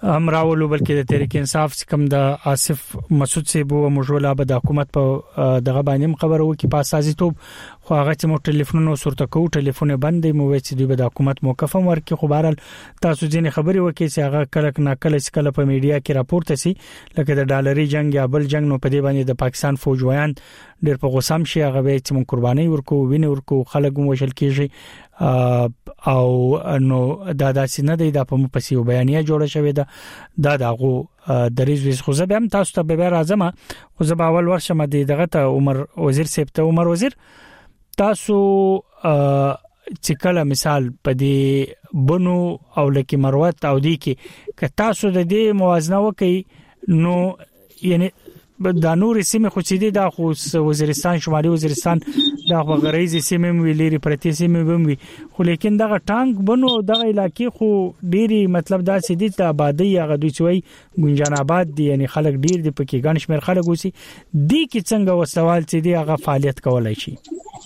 Speaker 1: هم راولو بلکې د تحریک انصاف کوم د آصف مسعود سیبو مجوله به د حکومت په دغه باندې خبرو کې په اساسي توب خو هغه چې مو ټلیفونونو سورته کو ټلیفون بندې مو وې چې دوی به د حکومت موقف ورکړي خو بهرال تاسو ځینې خبري وکړي چې هغه کله نه کله چې کله په میډیا کې راپورته سي لکه د ډالري جنگ یا بل جنگ نو په دې باندې د پاکستان فوج ویان ډېر په غوسم شي هغه به چې مون قرباني ورکو ویني ورکو خلک مو وشل کیږي او نو دا داسې نه دی دا په مپسی بیانیه جوړه شوې ده دا دغه دریز ویس خو زه به هم تاسو ته به راځم خو زه به اول ورشم دغه ته عمر وزیر سیب ته عمر وزیر تاسو چې کله مثال په دې بنو او لکه مروت او دی کې ک تاسو د دې موازنه وکي نو یعنی د نور سیمه خو چې دی دا خو وزیرستان شمالي وزیرستان دا غریزي سیمه ویلې پرتی سیمه وموي خو لیکن دغه ټانک بنو دغه علاقې خو ډيري مطلب دا سې دي ته آبادی هغه دوی چوي ګنجان آباد دي یعنی خلک ډیر دي پکې ګڼ شمیر خلک وسی دي کې څنګه وسوال چې دی هغه فعالیت کولای شي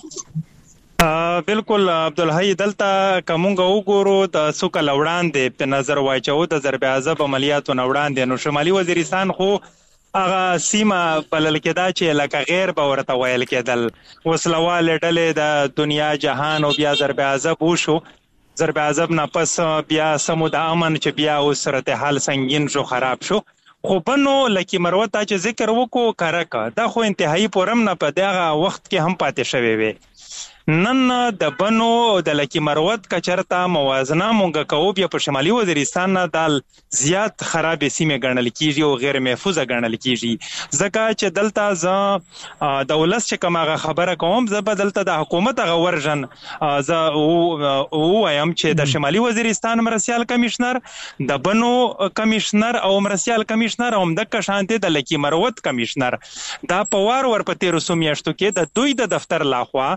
Speaker 4: بالکل عبدالحی دلته کومګه وګورو د سوک لوړاندې په نظر واچو د ضرب عذاب عملیاتو نوړاندې نو شمالي وزیرستان خو هغه سیمه بلل کېدا چې لکه غیر باورته ویل کېدل وسلوال ډلې د دنیا جهان او بیا ضرب عذاب وشو ضرب عذاب نه پس بیا سمو د امن چې بیا او صورتحال سنگین شو خراب شو خو بنو لکه مروت چې ذکر وکړو کارکا دا خو انتهایی پورم نه په دغه وخت کې هم پاتې شوی وي نن د بنو د لکی مروت کچرتا موازنه مونږه کوو بیا په شمالي وزیرستان نه دال زیات خراب سیمه ګڼل کیږي او غیر محفوظه ګڼل کیږي ځکه چې دلته ز دولت چې کومه خبره کوم ز بدلته د حکومت غ ورژن ز او وایم چې د شمالي وزیرستان مرسیال کمشنر د بنو کمشنر او مرسیال کمشنر هم د کشانته د لکی مروت کمشنر دا پوار ور پتی رسومیاشتو کې د دوی د دفتر لاخوا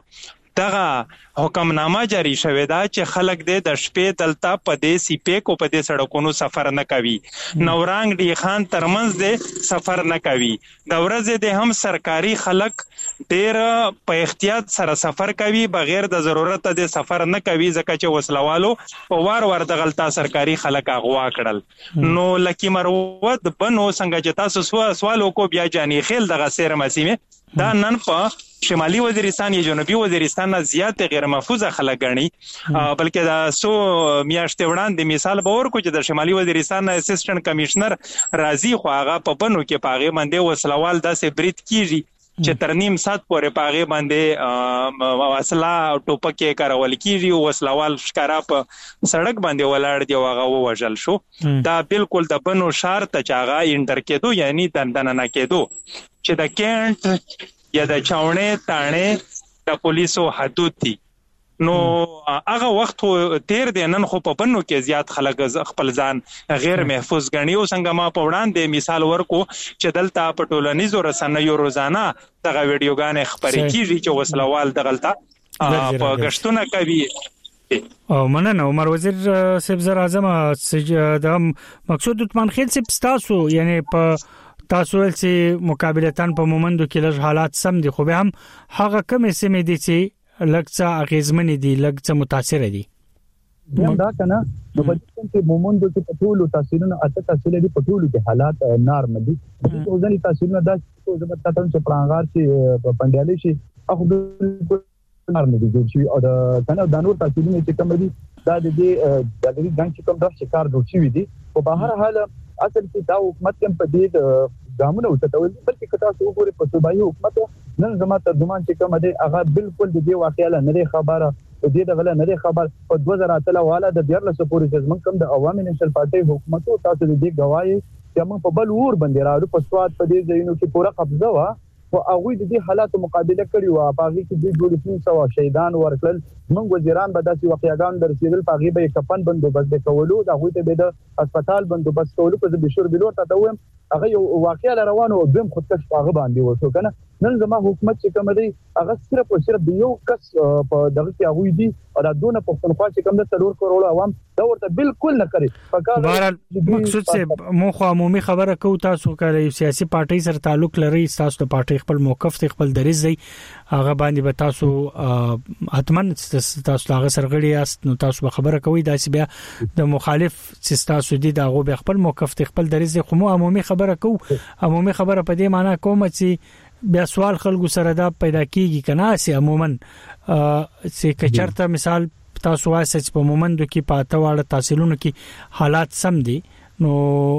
Speaker 4: دغه حکمنامه جاری شوې ده چې خلک د شپې دلته په دې سی پی کو په دې سړکونو سفر نه کوي نورانګ ډی خان ترمنځ دې سفر نه کوي د ورځې د هم سرکاري خلک ډېر په احتیاط سره سفر کوي بغیر د ضرورت د سفر نه کوي ځکه چې وسلوالو په وار ور د غلطه سرکاري خلک اغوا کړل نو لکی مروت بنو څنګه چې تاسو سوال وکړو بیا جانی خیل دغه سیر مسیمه دا نن په شمالي وزیرستان یا جنوبي وزیرستان نه زیات غیر محفوظه خلک غني بلکې دا سو میاشتې وړاندې مثال به ورکو چې د شمالي وزیرستان اسسټنټ کمشنر راضي خو هغه په بنو کې پاغه باندې وسلوال داسې بریټ کیږي چې تر نیم سات پورې پاغه باندې وسلا ټوپکې کارول کیږي وسلوال ښکارا په سړک باندې ولاړ دی هغه ووجل شو دا بالکل د بنو شهر ته چاغه انټر کېدو یعنی دندنه نه کېدو چې د کینټ یا د چاونې تانه د پولیسو حدود دي نو هغه وخت تیر دی نن خو په بنو کې زیات خلک خپل ځان غیر محفوظ غني او څنګه ما په وړاندې مثال ورکو چې دلته په ټولنیزو رسنیو روزانه دغه ویډیوګانې خبرې کیږي چې وسلوال دغلطه په غشتونه کوي
Speaker 1: او مننه عمر وزیر صاحب زر اعظم د مقصود عثمان خیل صاحب تاسو یعنی په تاسو چې مقابلتان په مومندو کې لږ حالات سم دي خو به هم هغه کمې سمې دي چې لږ اغیزمن دي لږ متاثر دي
Speaker 6: دا کنه نو په دې کې مومندو کې په ټولو تاثیرونه اته تاثیر دي په ټولو کې حالات نارمل دي او ځنې تاثیرونه دا چې زما تاسو چې پلانغار چې پندیالي شي هغه بالکل نارمل دي چې او دا کنه د نور تاثیرونه چې کوم دي دا د دې د دې ځان چې کوم د شکار دوی دي په بهر حال اصل کې دا حکومت هم په دې ګامونه وټول بلکې کتا سو وګوري په صوبایي حکومت نن زما ترجمان چې کوم دی هغه بالکل د دې واقعیا نه خبره د دې دغه نه خبر په دوه زره اتلس والا د دیارلس پورې ځمن کوم د عوامي نشل پارټي حکومت او تاسو د دې گواهی چې موږ په بل ور باندې راړو په سواد په دې ځایونو کې پوره قبضه وا او هغه د دې حالاتو مقابله کړی او په هغه کې د ټول سو شهیدان ورکل موږ وزیران به داسې واقعیان درسیدل په هغه به کفن بندوبست کولو دا هغه ته به د هسپتال بندوبست کولو په بشور بلور ته وایم هغه یو واقعیا روانو او دیم خودکش هغه باندې وشو کنه نن زما حکومت چې کوم دی هغه صرف او صرف د یو کس په دغه کې هغه دي او دا دونه پښتونخوا چې کوم د څلور کروڑ عوام دا ورته بالکل نه کوي.
Speaker 1: بهرحال مقصود څه مو خو عمومي خبره کو تاسو کړئ سیاسي پارټي سره تعلق لري تاسو د پارټي خپل موقف خپل دریځ دی هغه باندې به تاسو اتمن تاسو هغه سرغړی است نو تاسو خبره کوي دا چې بیا د مخالف سیستاسو دي دا غو خپل موقف خپل دریځ خو مو عمومي خبره کو عمومي خبره په دې معنی کوم چې بیا سوال خلکو سره دا پیدا کیږي کنه سي عموما چې کچرته مثال تاسو وایي چې په مومند کې پاته واړه تحصیلونو کې حالات سم دي نو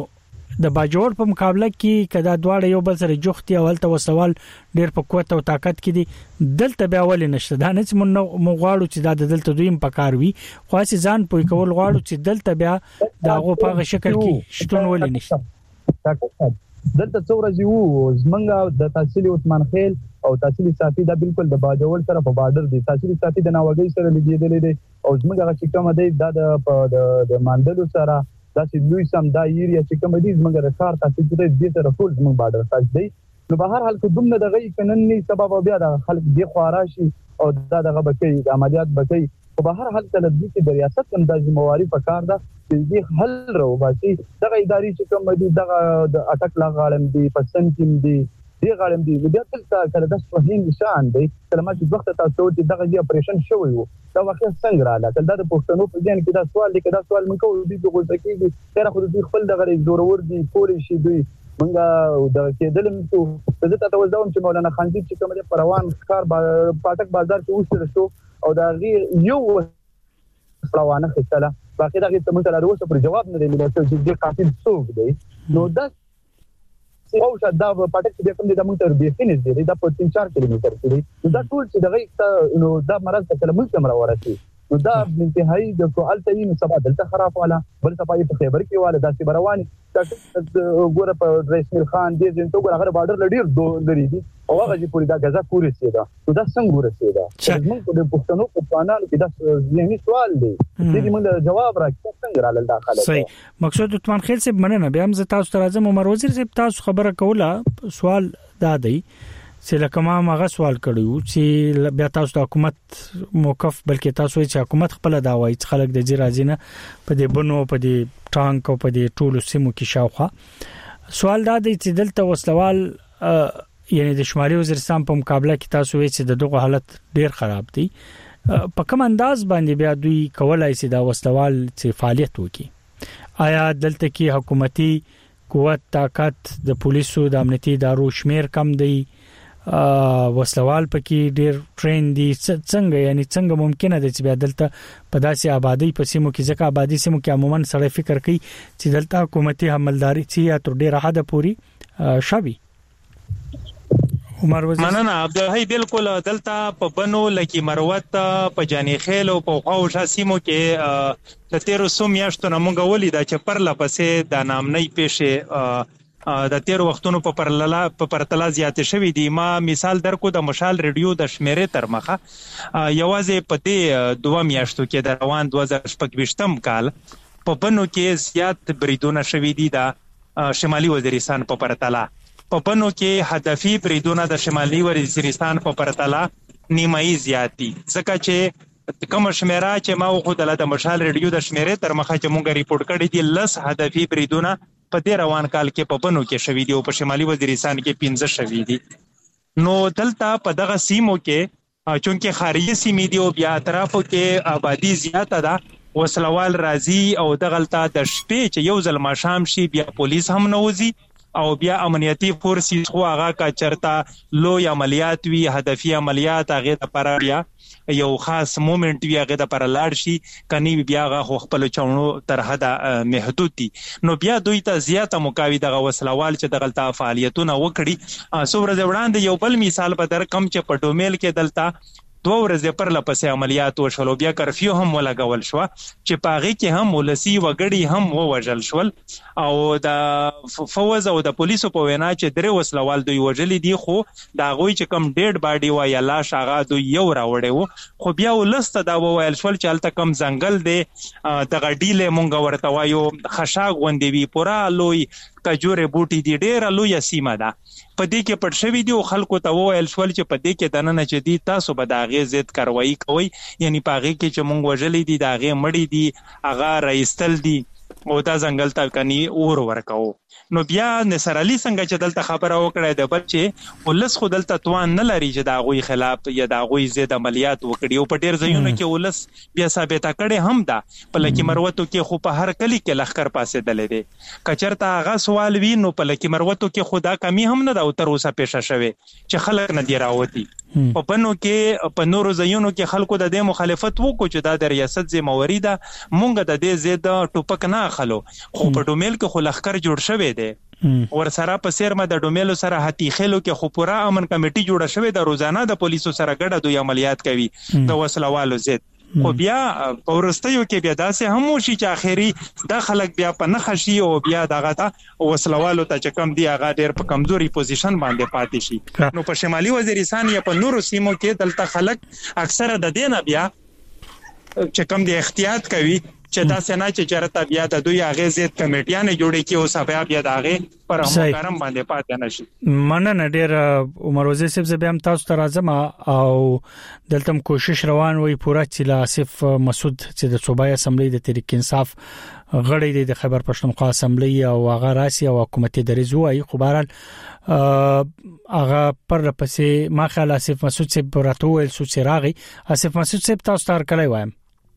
Speaker 1: د باجوړ په مقابله کې کدا دواړه یو بل سره جوختي اول ته سوال ډېر په قوت او طاقت کې دي دلته بیا ول نشته دا نه چې مونږ غواړو چې دا دلته دویم پکار وي خو چې ځان پوي کول غواړو چې دلته بیا داغه په شکل کې شتون ول نشته.
Speaker 6: دلته څو ورځې وو زمونږ د تحصیل عثمان خیل او تحصیل صافي دا بالکل د باجوړ سره په بارډر دي. تحصیل صافي د ناوګي سره لګیدلې دي او زمونږ هغه چې کوم دی دا د د ماندلو سره دا چې لوی سم دا ایریا چې کوم دي زمونږ د ښار تحصیل دې سره ټول زمونږ بارډر تاج دی. نو په هر حال کې دومره دغه قانوني سبب بیا د خلک دی خواراشي او دا دغه بکې د عملیات بکې په هر حال کې د دې ریاست هم د ذمہواری په کار ده چې دې حل راو باسي دغه اداري چې کوم دي دغه د اټک لا غاړم دي پسند کې دي دی غاړم دي بیا تل کله د سوهین نشان دی کلمات چې وخت تاسو چې دغه دی اپریشن شوی وو دا واقعا څنګه رااله کله د پښتنو په ځین کې دا سوال دی کدا سوال من کوو دي دغه ځکه چې خو دې خپل دغه زورور دي پولیس شي دوی منګه د کېدل مته زه ته وځم چې مولانا خانجي چې کوم دی پروان کار پاتک بازار کې وشته شو او دا غیر یو پروانه خسته باقي دا چې موږ ته راوځو پر جواب نه دی ملي چې دې قاتل څوک دی نو دا او شاید دا پټک چې کوم د موږ تر دې فینس دی دا په تین چار کیلومتر کې دی دا ټول چې دغه نو دا مرز ته کله موږ تم راورسي نو دا انتهایی د کوال تین سبا دلته خراب والا بل صفای په خیبر کې والا د سیبرواني ګوره په رئیس خان دې زین ته ګوره هغه بارډر لډیر دوه لري دي او هغه چې پوری دا غزا پوری سي دا نو دا څنګه ورسي دا موږ د پښتنو په پانال کې دا ذهني سوال دی دې موږ جواب راکړو څنګه رالل داخله
Speaker 1: صحیح مقصود عثمان خیل صاحب مننه بیا هم ز تاسو تر اعظم عمر وزیر صاحب تاسو خبره کوله سوال دا دی چې لکه ما هغه سوال کړیو چې بیا تاسو د حکومت موقف بلکې تاسو چې حکومت خپل دا وایي چې خلک د جرازینه په دې بنو په دې ټانک او په دې ټولو سیمو کې شاوخه سوال دا دی چې دلته وسلوال یعنی د شمالي وزیرستان په مقابله کې تاسو وایي چې دغه حالت ډیر خراب دی په کوم انداز باندې بیا دوی کولای شي دا وسلوال چې فعالیت وکړي آیا دلته کې حکومتي قوت طاقت د پولیسو د امنیتي ادارو شمیر کم دی وسلوال پکې ډیر ټرین دي څنګه یعنی څنګه ممکنه ده چې بیا دلته په داسې آبادی په سیمو کې ځکه آبادی سیمو کې عموما سړی فکر کوي چې دلته حکومتي حملداري چې یا تر ډیره حد پوري شابي عمر وزیر
Speaker 4: مننه عبدالحی بالکل دلته په بنو لکی مروت په جانی خیل او په خواوشا سیمو کې د تیرو سو میاشتو نمونګه ولیدا چې پر لپسې د نامنۍ پیښه د تیر وختونو په پرللا په پرتلا زیات شوی دی. ما مثال درکو د مشال ریډیو د شمیرې تر مخه یوازې په دې دوه میاشتو کې د روان دوه زره شپږ کال په بنو کې زیات بریدونه شوی دي د شمالي وزیرستان په پرتلا. په بنو کې هدفي بریدونه د شمالي وزیرستان په پرتلا نیمایي زیات دي ځکه چې کوم شمیره چې ما خو د مشال ریډیو د شمیرې تر مخه چې مونږ ریپورت کړی دي لس هدفي بریدونه په دې روان کال کې په بنو کې شوی دی او په شمالي وزیرستان کې پنځه شوی دي. نو دلته په دغه سیمو کې چونکه خارجي سیمې دي او بیا اطرافو کې آبادی زیاته ده وسلوال راځي او دغلطه د شپې چې یو ځل ماښام شي بیا پولیس هم نوځي او بیا امنیتي فورسز خو هغه کا چرتا لوی عملیات وی هدفي عملیات هغه لپاره بیا یو خاص مومنت وی هغه لپاره لاړ شي کني بیا هغه خپل چونو تر حدا محدود دي. نو بیا دوی ته زیاته مقاوي دغه وسلوال چې دغلطه فعالیتونه وکړي. سوبر وړاندې یو بل مثال په در کم چې په ډومیل کې دلته دوه ورځې پر لپسې عملیات وشول بیا کرفیو هم ولګول شو چې پاغي کې هم ولسی وګړي هم ووجل شول او د فوز او د پولیسو په وینا چې درې وسلوال دوی وجل دي خو دا غوي چې کم ډیډ باډي و یا لاش هغه دوی یو راوړې وو خو بیا ولسته دا وویل شول چې الته کم ځنګل دی د غډیله مونږ ورته وایو خشاک غوندې وی پورا لوی کجورې بوټي دي ډېر لوی سیمه ده په دې کې پټ شوی دی او خلکو ته وویل شول چې په دې کې دننه چې دی تاسو به د هغې ضد کاروایي کوئ یعنی په هغې کې چې موږ وژلي دي د هغې مړي دي هغه رایستل دي او دا ځنګل ته کني اور ورکوو نو بیا نصر علي څنګه چې دلته خبره وکړه د بل چې ولس خو دلته توان نه لري چې د هغوی خلاف یا د هغوی ضد عملیات وکړي او په ډېر ځایونو کې ولس بیا ثابته کړې هم ده په لکي مروتو کې خو په هر کلي کې لښکر پاسېدلی دی که چېرته هغه سوال وي نو په لکي مروتو کې خو دا کمی هم نه ده او تر اوسه پیښه شوې چې خلک نه دي راوتي په بنو کې په نورو ځایونو کې خلکو د دې مخالفت وکړو چې دا د ریاست ذمہواري ده مونږ د دې ضد ټوپک نه اخلو خو په ډومیل کې خو لښکر جوړ شوی دی ورسره په سیرمه د ډومیلو سره هتی خېلو کې خو پورا امن کمیټي جوړه شوې د روزانه د پولیسو سره ګډه دوی عملیات کوي د وسلوالو ضد خو بیا په ورستیو کې بیا داسې هم وشي چې اخیری دا خلک بیا په نښه شي او بیا دغه ته وسلوالو ته چې کم دی هغه ډېر په کمزوري پوزیشن باندې پاتې شي نو په شمالي وزیرستان یا په نورو سیمو کې دلته خلک اکثره د دې نه بیا چې کم دی احتیاط کوي چې دا سنا چې چرته بیا د دوی هغې ضد کمیټیانې جوړې کړي او سبا بیا د هغې پر همکارم باندې پاتې نه شي.
Speaker 1: مننه ډېر عمر وزیر صاحب، زه بیا هم تاسو ته راځم او دلته کوشش روان وي پوره چې له آصف مسعود چې د صوبایي اسمبلی د تحریک انصاف غړی دی د خیبر پښتونخوا اسمبلی او هغه راسي او حکومتي دریځ وایي خو بهرحال هغه پر پسې ما خیال آصف مسعود صاحب راته ویل چې راغی. آصف مسعود صاحب تاسو ته کله وایم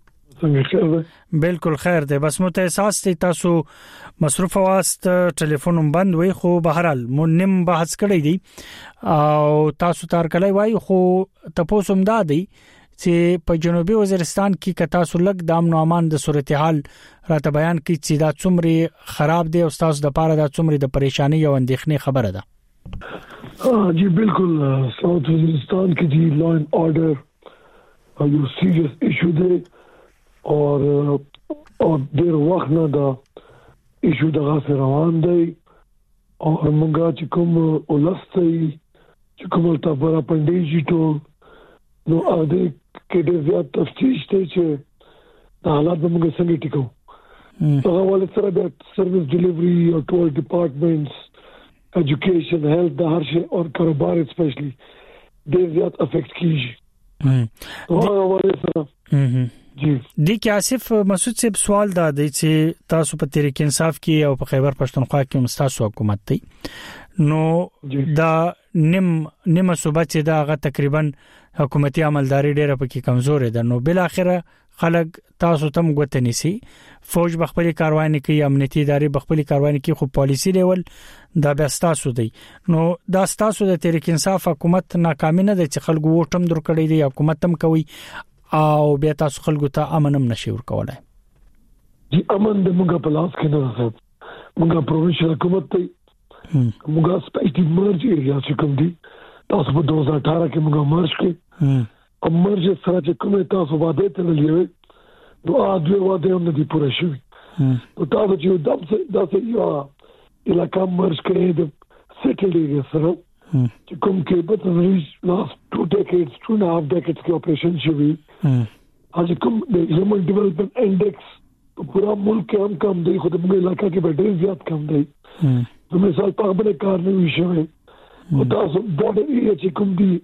Speaker 1: بالکل خیر دی، بس مو ته احساس دی تاسو مصروف واست ټلیفون هم بند وي خو بهرحال مو نیم بحث کړی دی او تاسو تار کلی وای خو تاسو هم دادی چې په جنوبي وزیرستان کې ک تاسو لګ د امن او امان د صورتحال راته بیان کړي چې دا څومره خراب دی او تاسو د پاره دا څومره د پریشانی او اندېښنې خبره ده.
Speaker 7: جی بالکل ساوث وزیرستان کې دی لا اینڈ آرڈر یو سیریس ایشو دی اور اور ډېر وخت نه دا ایشو دغه سره روان دی او موږ چې کوم ولستي چې کوم تاسو پندېږي ټول نو ا دې کې ډېر زیات تفتیش دی چې د حالات موږ څنګه ټیکو هغه ول سره د سرویس ډیلیوري او ټول ډپارټمنټس ایجوکیشن هیلث د هر شي او کاروبار اسپیشلی ډېر زیات افیکټ کیږي هغه ول سره جی
Speaker 1: د کې آصف مسعود صاحب سوال دا دی چې تاسو په تحریک انصاف کې او په خیبر پښتونخوا کې هم تاسو حکومت دی نو دا نیم نیمه صوبه چې دا غا تقریبا حکومتي عملداري ډیره پکې کمزورې ده نو بل اخره خلک تاسو تم غوته نسی فوج بخپلي کاروانی کوي امنیتي ادارې بخپلي کاروانی کوي خو پالیسی لیول دا بیا تاسو دی نو دا تاسو د تحریک انصاف حکومت ناکامي نه ده چې خلکو وټم در کړی دی حکومت هم کوي او بیا تاسو خلکو ته امن هم نشي ورکولای.
Speaker 7: جی امن د موږ په لاس کې نه ده، موږ پروینشل حکومت ته موږ سپیشلی مرج ایریا چې کوم دي تاسو په دو هزار اٹھارہ کې موږ مرج کې او مرج سره چې کومه تاسو واده ته لګیوي نو ا دوه واده هم دي پوره شوی نو تاسو چې دم داسې یو علاقہ مرج کړی د سیټل ایریا سره چې کوم کې په تاسو لاست two decades two and a half decades کې اپریشن شوی اج کوم د هیومن ډیولپمنٹ انډیکس پورا ملک کې هم کم دی خو د موږ علاقہ کې به ډېر زیات کم دی نو مثال په خپل کار نه وشوي او تاسو بورډر ایریا چې کوم دی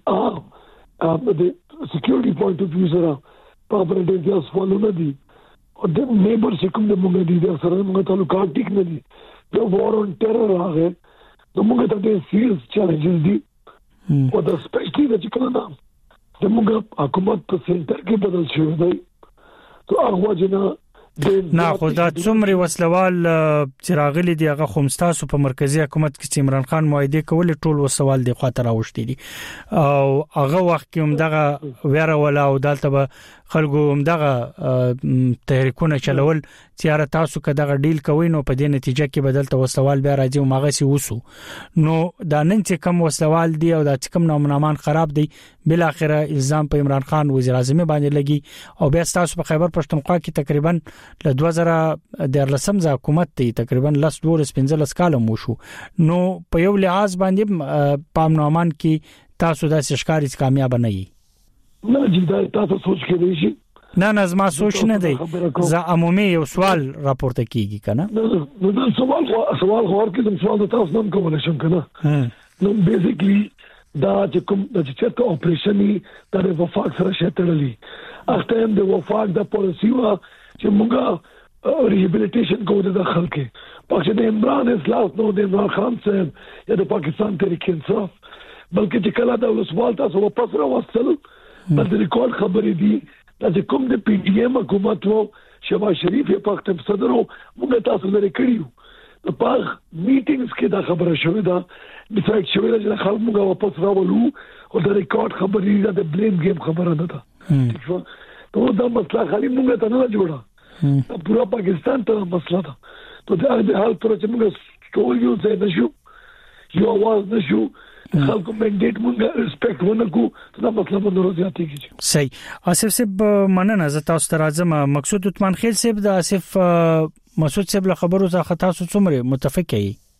Speaker 7: ا د سکیورټي پوینټ اف ویو سره په خپل ډېر زیات سوالونه دي او د نیبر چې کوم د موږ دي د سره موږ تعلقات ټیک نه دي د وار اون ټیرر راغی نو موږ ته ډېر سیریس چیلنجز دي او د سپیشلی د چې کله د موږ حکومت په سنټر کې بدل شوی دی تو هغه جنا
Speaker 1: نه خو دا څومره وسلوال چې راغلي دی هغه خمستاسو په مرکزی حکومت کې چې عمران خان معاهده کول ټول وسوال دی خاطر راوښتي دي او هغه وخت کې هم دغه ویره ولا او دلته به خلکو هم دغه تحریکونه چلول چې تاسو که دغه ډیل کوي نو په دې نتیجه کې بدلته وسوال بیا راځي او ماغه سي وسو نو دا نن چې کم وسوال دی او دا چې کم نامنامان خراب دی بل اخره الزام په عمران خان وزیر اعظم باندې لګي او بیا تاسو په خیبر پښتونخوا کې تقریبا له دوه زره دیارلسم ځ حکومت دی تقریبا لس دوه پنځلس کال مو شو نو په یو لحاظ باندې پام نومان کې تاسو د شکاري کامیاب نه یي
Speaker 7: نه جدا تاسو سوچ کې دی شي
Speaker 1: نه نه زما سوچ نه دی زه عمومي یو سوال راپورته کیږي کنه
Speaker 7: نو دا سوال سوال خو ورکې سوال تاسو نن کوم شم کنه نو بیسیکلی دا چې کوم د چېرته اپریشن دا د وفاق سره شتړلی اخته هم د وفاق د پالیسی وا چې موږ ریهابیلیټیشن کوو د خلکو پښه د عمران اسلاس نو د عمران خان صاحب یا د پاکستان تحریک انصاف بلکې چې کله دا سوال تاسو واپس راوستل د ریکارډ خبرې دي چې کوم د پی ډی ایم حکومت وو شهباز شریف یې پاکستان صدر وو موږ تاسو لري کړیو د پاغ میټینګز کې دا خبره شوې ده ډیسایډ شوې ده چې خلک موږ واپس راولو او د ریکارډ خبرې ده د بلیم گیم خبره نه ده ٹھیک شو ته دا مسله خالي موږ ته نه جوړه دا پورا پاکستان ته مسله ده ته د هغه حال پر چې موږ ټول یو ځای نشو یو आवाज نشو خلکو منډیټ مونږ ریسپیکټ ونکو دا مطلب نور زیاتې کیږي
Speaker 1: صحیح آصف صاحب مننه زه تاسو ته راځم مقصود عثمان خیل صاحب د آصف مسعود صاحب له خبرو څخه تاسو څومره متفق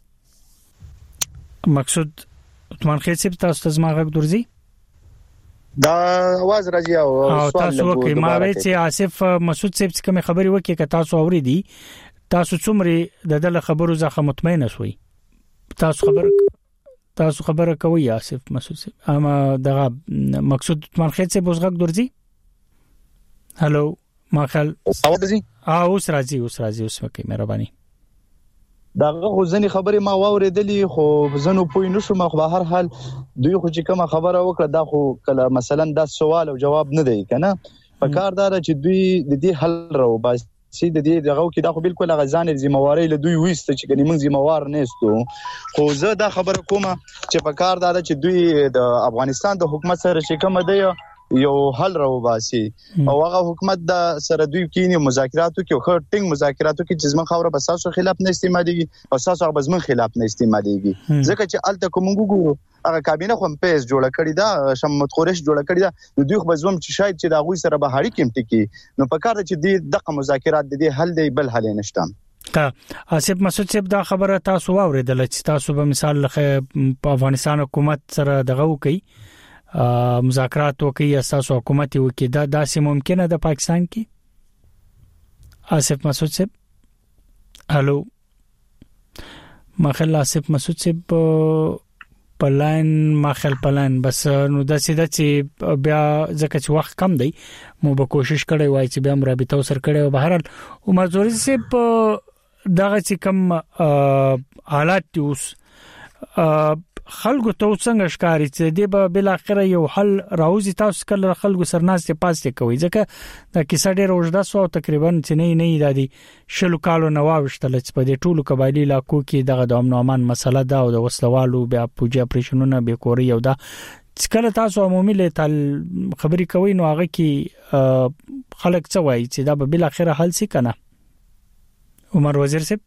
Speaker 1: یې مقصود عثمان خیل صاحب تاسو ته زما غږ درځي
Speaker 8: دا आवाज راځي او
Speaker 1: تاسو وکي ما وی چې آصف مسعود صاحب څخه خبري وکي ک تاسو اوریدي تاسو څومره د دغه خبرو څخه مطمئن شوي تاسو خبر تاسو خبره کوي آصف مسعود صاحب اما دغه مقصود عثمان خیل صاحب اوس غږ درځي هالو ما خل
Speaker 8: اوس راځي
Speaker 1: اوس راځي اوس راځي اوس وکي مهرباني
Speaker 8: داغه غوځنی خبره ما واوریدلې خو زنو پوی نشم خو به هر حال دوی خو چې کومه خبره وکړه دا خو کله مثلا دا سوال او جواب نه دی کنه په کار دار چې دوی د دې حل راو بس سي د دې دغه کې دا خو بالکل غزان ذمہواری له دوی وېست چې کني موږ ذمہوار نه استو خو زه دا خبره کوم چې په کار دا چې دوی د افغانستان د حکومت سره چې کوم دی یو حل راو باسي او هغه حکومت د سره دوی کینی مذاکراتو کې خو ټینګ مذاکراتو کې چې زمون خبره بساسو خلاف نه استعماليږي او ساسو هغه زمون خلاف نه استعماليږي ځکه چې الته کوم ګورو هغه کابینه خو پیس جوړه کړی دا شمت قریش جوړه کړی دا دوی خو بزوم چې شاید چې دا غوي سره به هړی کېمټي کې نو په کار چې د دغه مذاکرات د دې حل دی بل حل نشته
Speaker 1: کا آصف مسعود صاحب دا خبره تاسو واوریدل چې تاسو به مثال په افغانستان حکومت سره دغه وکي مذاکرات وکي اساسو حکومت وکي دا داسې ممکنه ده پاکستان کې آصف مسعود صاحب هالو مخل آصف مسعود صاحب پلاین ماخل پلاین بس نو د سیده چې بیا ځکه چې وخت کم دی مو به کوشش کړی وای چې بیا مرابطه وسر کړی او بهرحال عمر زوري صاحب دغه چې کم حالات اوس خلکو ته څنګه ښکاری چې دی به بل اخره یو حل راوځي تاسو کله خلکو سرناستې پاسته کوي ځکه دا کیسه ډېر اوږده سو تقریبا چې نه نه دادي شلو کالو نواوشتل چې په دې ټولو قبایلی علاقو کې دغه د امن او امان مسله دا او د وسلوالو بیا پوجا اپریشنونه به کوي او دا کله تاسو عمومي له تل خبري کوي نو هغه کې خلک څه وایي چې دا به بل اخره حل سي کنه عمر وزیر صاحب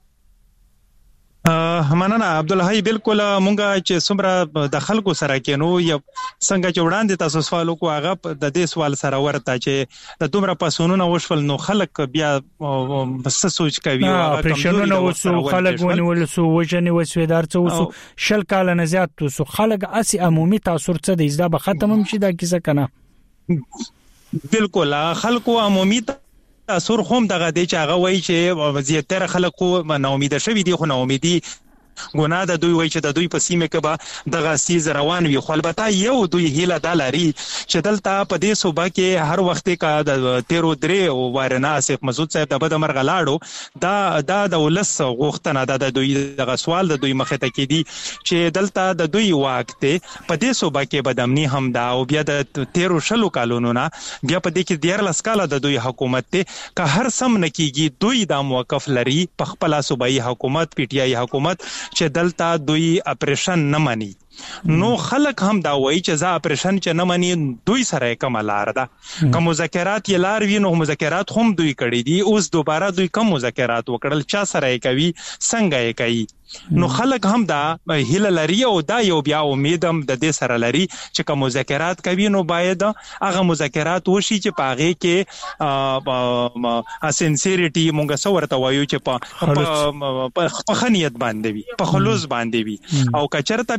Speaker 4: مننه عبد الله بالکل مونږه چې څومره د خلکو سره کېنو یا څنګه چې وړاندې تاسو سوال وکړو هغه د دې سوال سره ورته چې د دومره پاسونونه وشول نو خلک بیا بس سوچ کوي
Speaker 1: هغه پرېشنونه وسو خلک ونیول سو وجنې وسویدار څه وسو شل کال نه زیات وسو خلک اسی عمومي تاثیر څه د ازدا به ختم هم شي دا کیسه کنه
Speaker 4: بالکل خلکو عمومي تاثیر هم دغه دی چې هغه وایي چې زیاتره خلکو نه امید شوي دي خو نه امیدي ګناه د دوی وایي چې د دوی په سیمه کې به دغه سیز روان وي خو البته یو دوی هیله د لري چې دلته په دې صوبه کې هر وخت کې د تیرو درې او وارنه آصف مسعود صاحب د بده مرغ لاړو دا دا د ولس غوښتنه ده د دوی دغه سوال د دوی مخه ته کې دي چې دلته د دوی وخت په دې صوبه کې بدامني هم دا او بیا د تیرو شلو کالونو نه بیا په دې کې ډیر لسکاله د دوی حکومت ته که هر سم نکېږي دوی د موقف لري په خپل صوبایي حکومت پی ټ آی حکومت چې دلته دوی اپریشن نه مانی نو خلک هم دا وایي چې زه اپریشن چې نه مانی دوی سره کوم لار ده کوم مذاکرات یې لار وینو مذاکرات هم دوی کړی دي اوس دوباره دوی کوم مذاکرات وکړل چا سره کوي څنګه یې کوي نو خلک هم دا هیله لري او دا یو بیا امید هم د دې سره لري چې کوم مذاکرات کوي نو باید هغه مذاکرات وشي چې پاغه کې اسنسریټي مونږه سورته وایو چې په خنیت باندې وي په خلوص باندې وي او کچرته بیا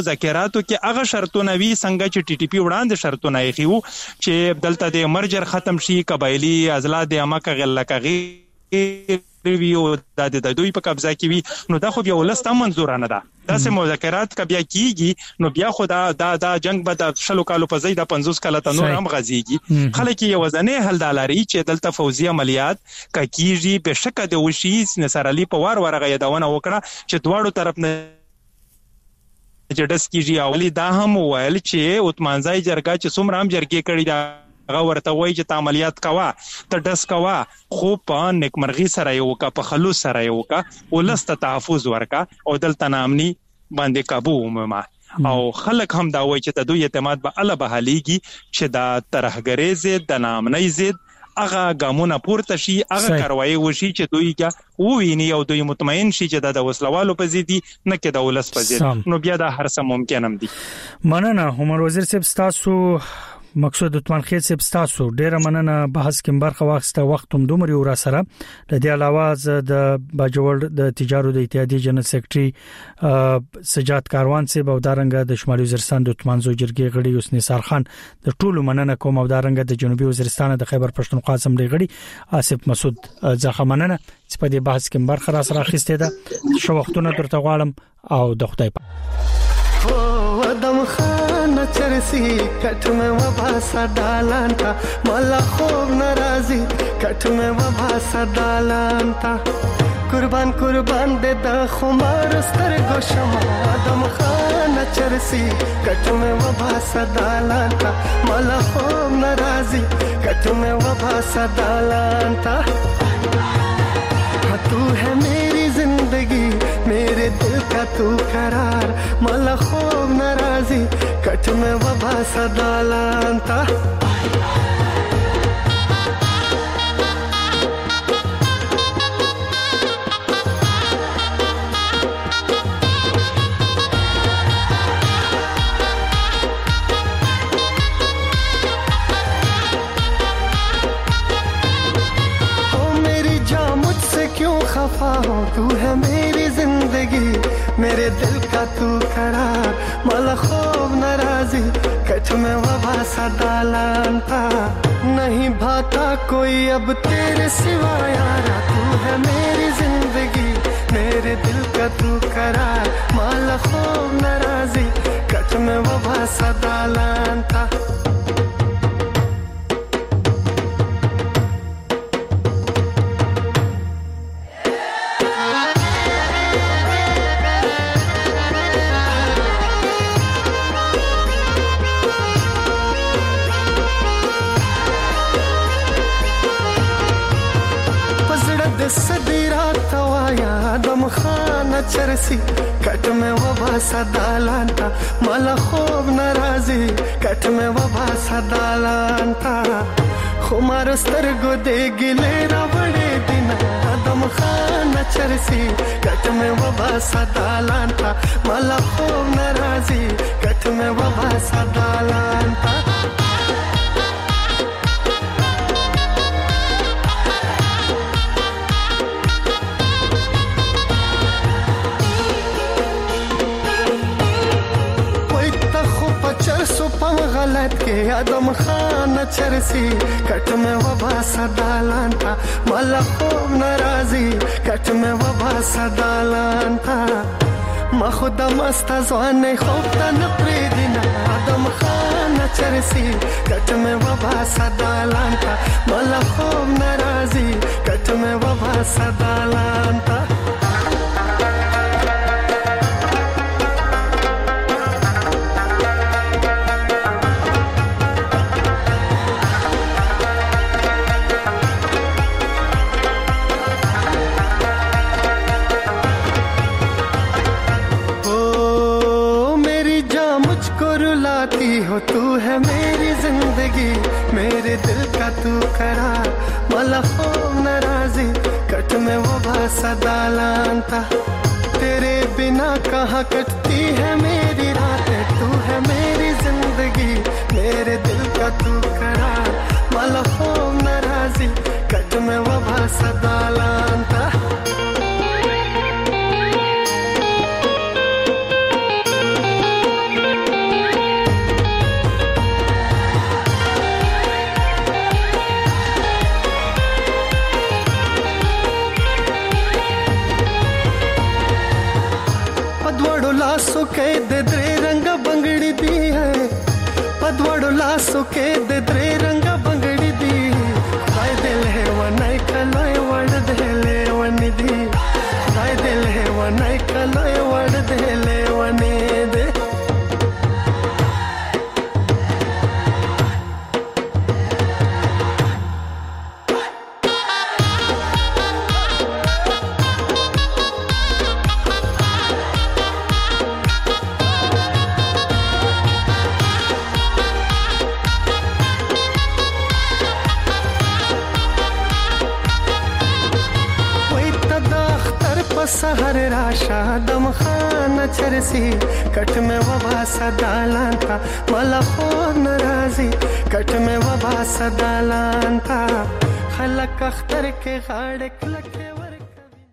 Speaker 4: مذاکراتو کې هغه شرطونه وی څنګه چې ټي ټي پی وړاندې شرطونه یې خيو چې دلته د مرجر ختم شي قبایلی ازلا د امکه غلکغي ریویو د د دوی په قبضه کې وي نو دا خو بیا ولسته منزورانه ده داسې مذاکرات ک بیا کیږي نو بیا خو دا دا جنگ به د شلو کالو په ځای د پنځوس کاله ته نور هم غزيږي خلک یې وزنه حل دالاري چې دلته فوزي عملیات ک کیږي به شک د وشي نصر علي په وار ورغه یادونه وکړه چې دواړو طرف نه جډس کیږي اولی دا هم ویل چې عثمانزای جرګه چې څومره هم جرګې کړي دا هغه ورته وایي چې عملیات کوا ته ډس کوا خو په نیکمرغي سره یو کا په خلوص سره یو کا ولست تحفظ ورکا او دلته نامني باندې काबू ومه او خلک هم دا وایي چې د دوی اعتماد به الله بهاليږي چې دا ترهګری زید د نامنۍ زید هغه ګامونه پورته شي هغه کاروایی وشي چې دوی کې وویني او دوی مطمئن شي چې د وسلوالو په ضد نه کې د ولس په ضد نو بیا دا هر څه ممکن هم دي.
Speaker 1: مننه عمر وزیر صاحب تاسو مقصود عثمان خیل صاحب تاسو ډیره مننه بحث کې برخه واخسته وخت هم دومره ور سره د دې علاوه د باجوړ د تجارت د اتحادیې جنرال سیکریټري سجاد کاروان صاحب او دارنګ د شمالي وزیرستان د عثمانزو جرګې غړي اوس نثار خان د ټولو مننه کوم او دارنګ د جنوبي وزیرستان د خیبر پښتونخوا اسمبلی غړي آصف مسعود ځخه مننه چې په دې بحث کې برخه را سره اخیسته ده شو وختونه ترته غواړم او د خدای په
Speaker 9: او دم خان چرسی کټ مې و باسا دالانتا مالا خوب ناراضي کټ مې و باسا دالانتا قربان قربان دې د خمار سترګو شمع دم خان چرسی کټ مې و باسا دالانتا مالا خوب ناراضي کټ مې و باسا دالانتا تو ہے میری زندگی میرے دل کا تو قرار مالا خوب ناراضی کٹ میں وبا صدالانتا खफा हो तू है मेरी जिंदगी मेरे दिल का तू करार माला खूब नाराजी कट में वबा सदालांता नहीं भाता कोई अब तेरे सिवा यारा तू है मेरी जिंदगी मेरे दिल का तू करार माला खूब नाराजी कट में वबा सदालांता चरसी कट में वबा सदालांता माला खूब नाराजी कट में वबा सदालांता खुमार स्तरगो दे गिले रावड़े दिन दम खान चरसी कट में वबा सदालांता माला खूब नाराजी कट में वबा सदालांता गलत के आदम खान चरसी कट में वबा सदालांता माला खूब नाराजी कट में वबा सदालांता ما خود مست زوان خوب تن پریدینا آدم خان چرسی کٹ میں وبا صدالانتا مالا خوب ناراضی کٹ میں وبا صدالانتا हो तू है मेरी जिंदगी मेरे दिल का तू करार माला खूब नाराजी कट में वबा सदालांता तेरे बिना कहाँ कटती है मेरी रातें तू है मेरी जिंदगी मेरे दिल का तू करार माला खूब नाराजी कट में वबा सदालांता लासो के दे द्रे रंग बंगड़ी दी है पदवड़ो लासो के दे द्रे रंग बंगड़ी दी हाय दिल है वनाई कलोय वड़ देले वनिदी हाय दिल है वनाई कलोय वड़ देले वने दे सहर राशा दम खाना चरसी कट में वबा सदालांता मला खो नाराजी कट में वबा सदालांता खलक अख्तर के गाड़े क्लके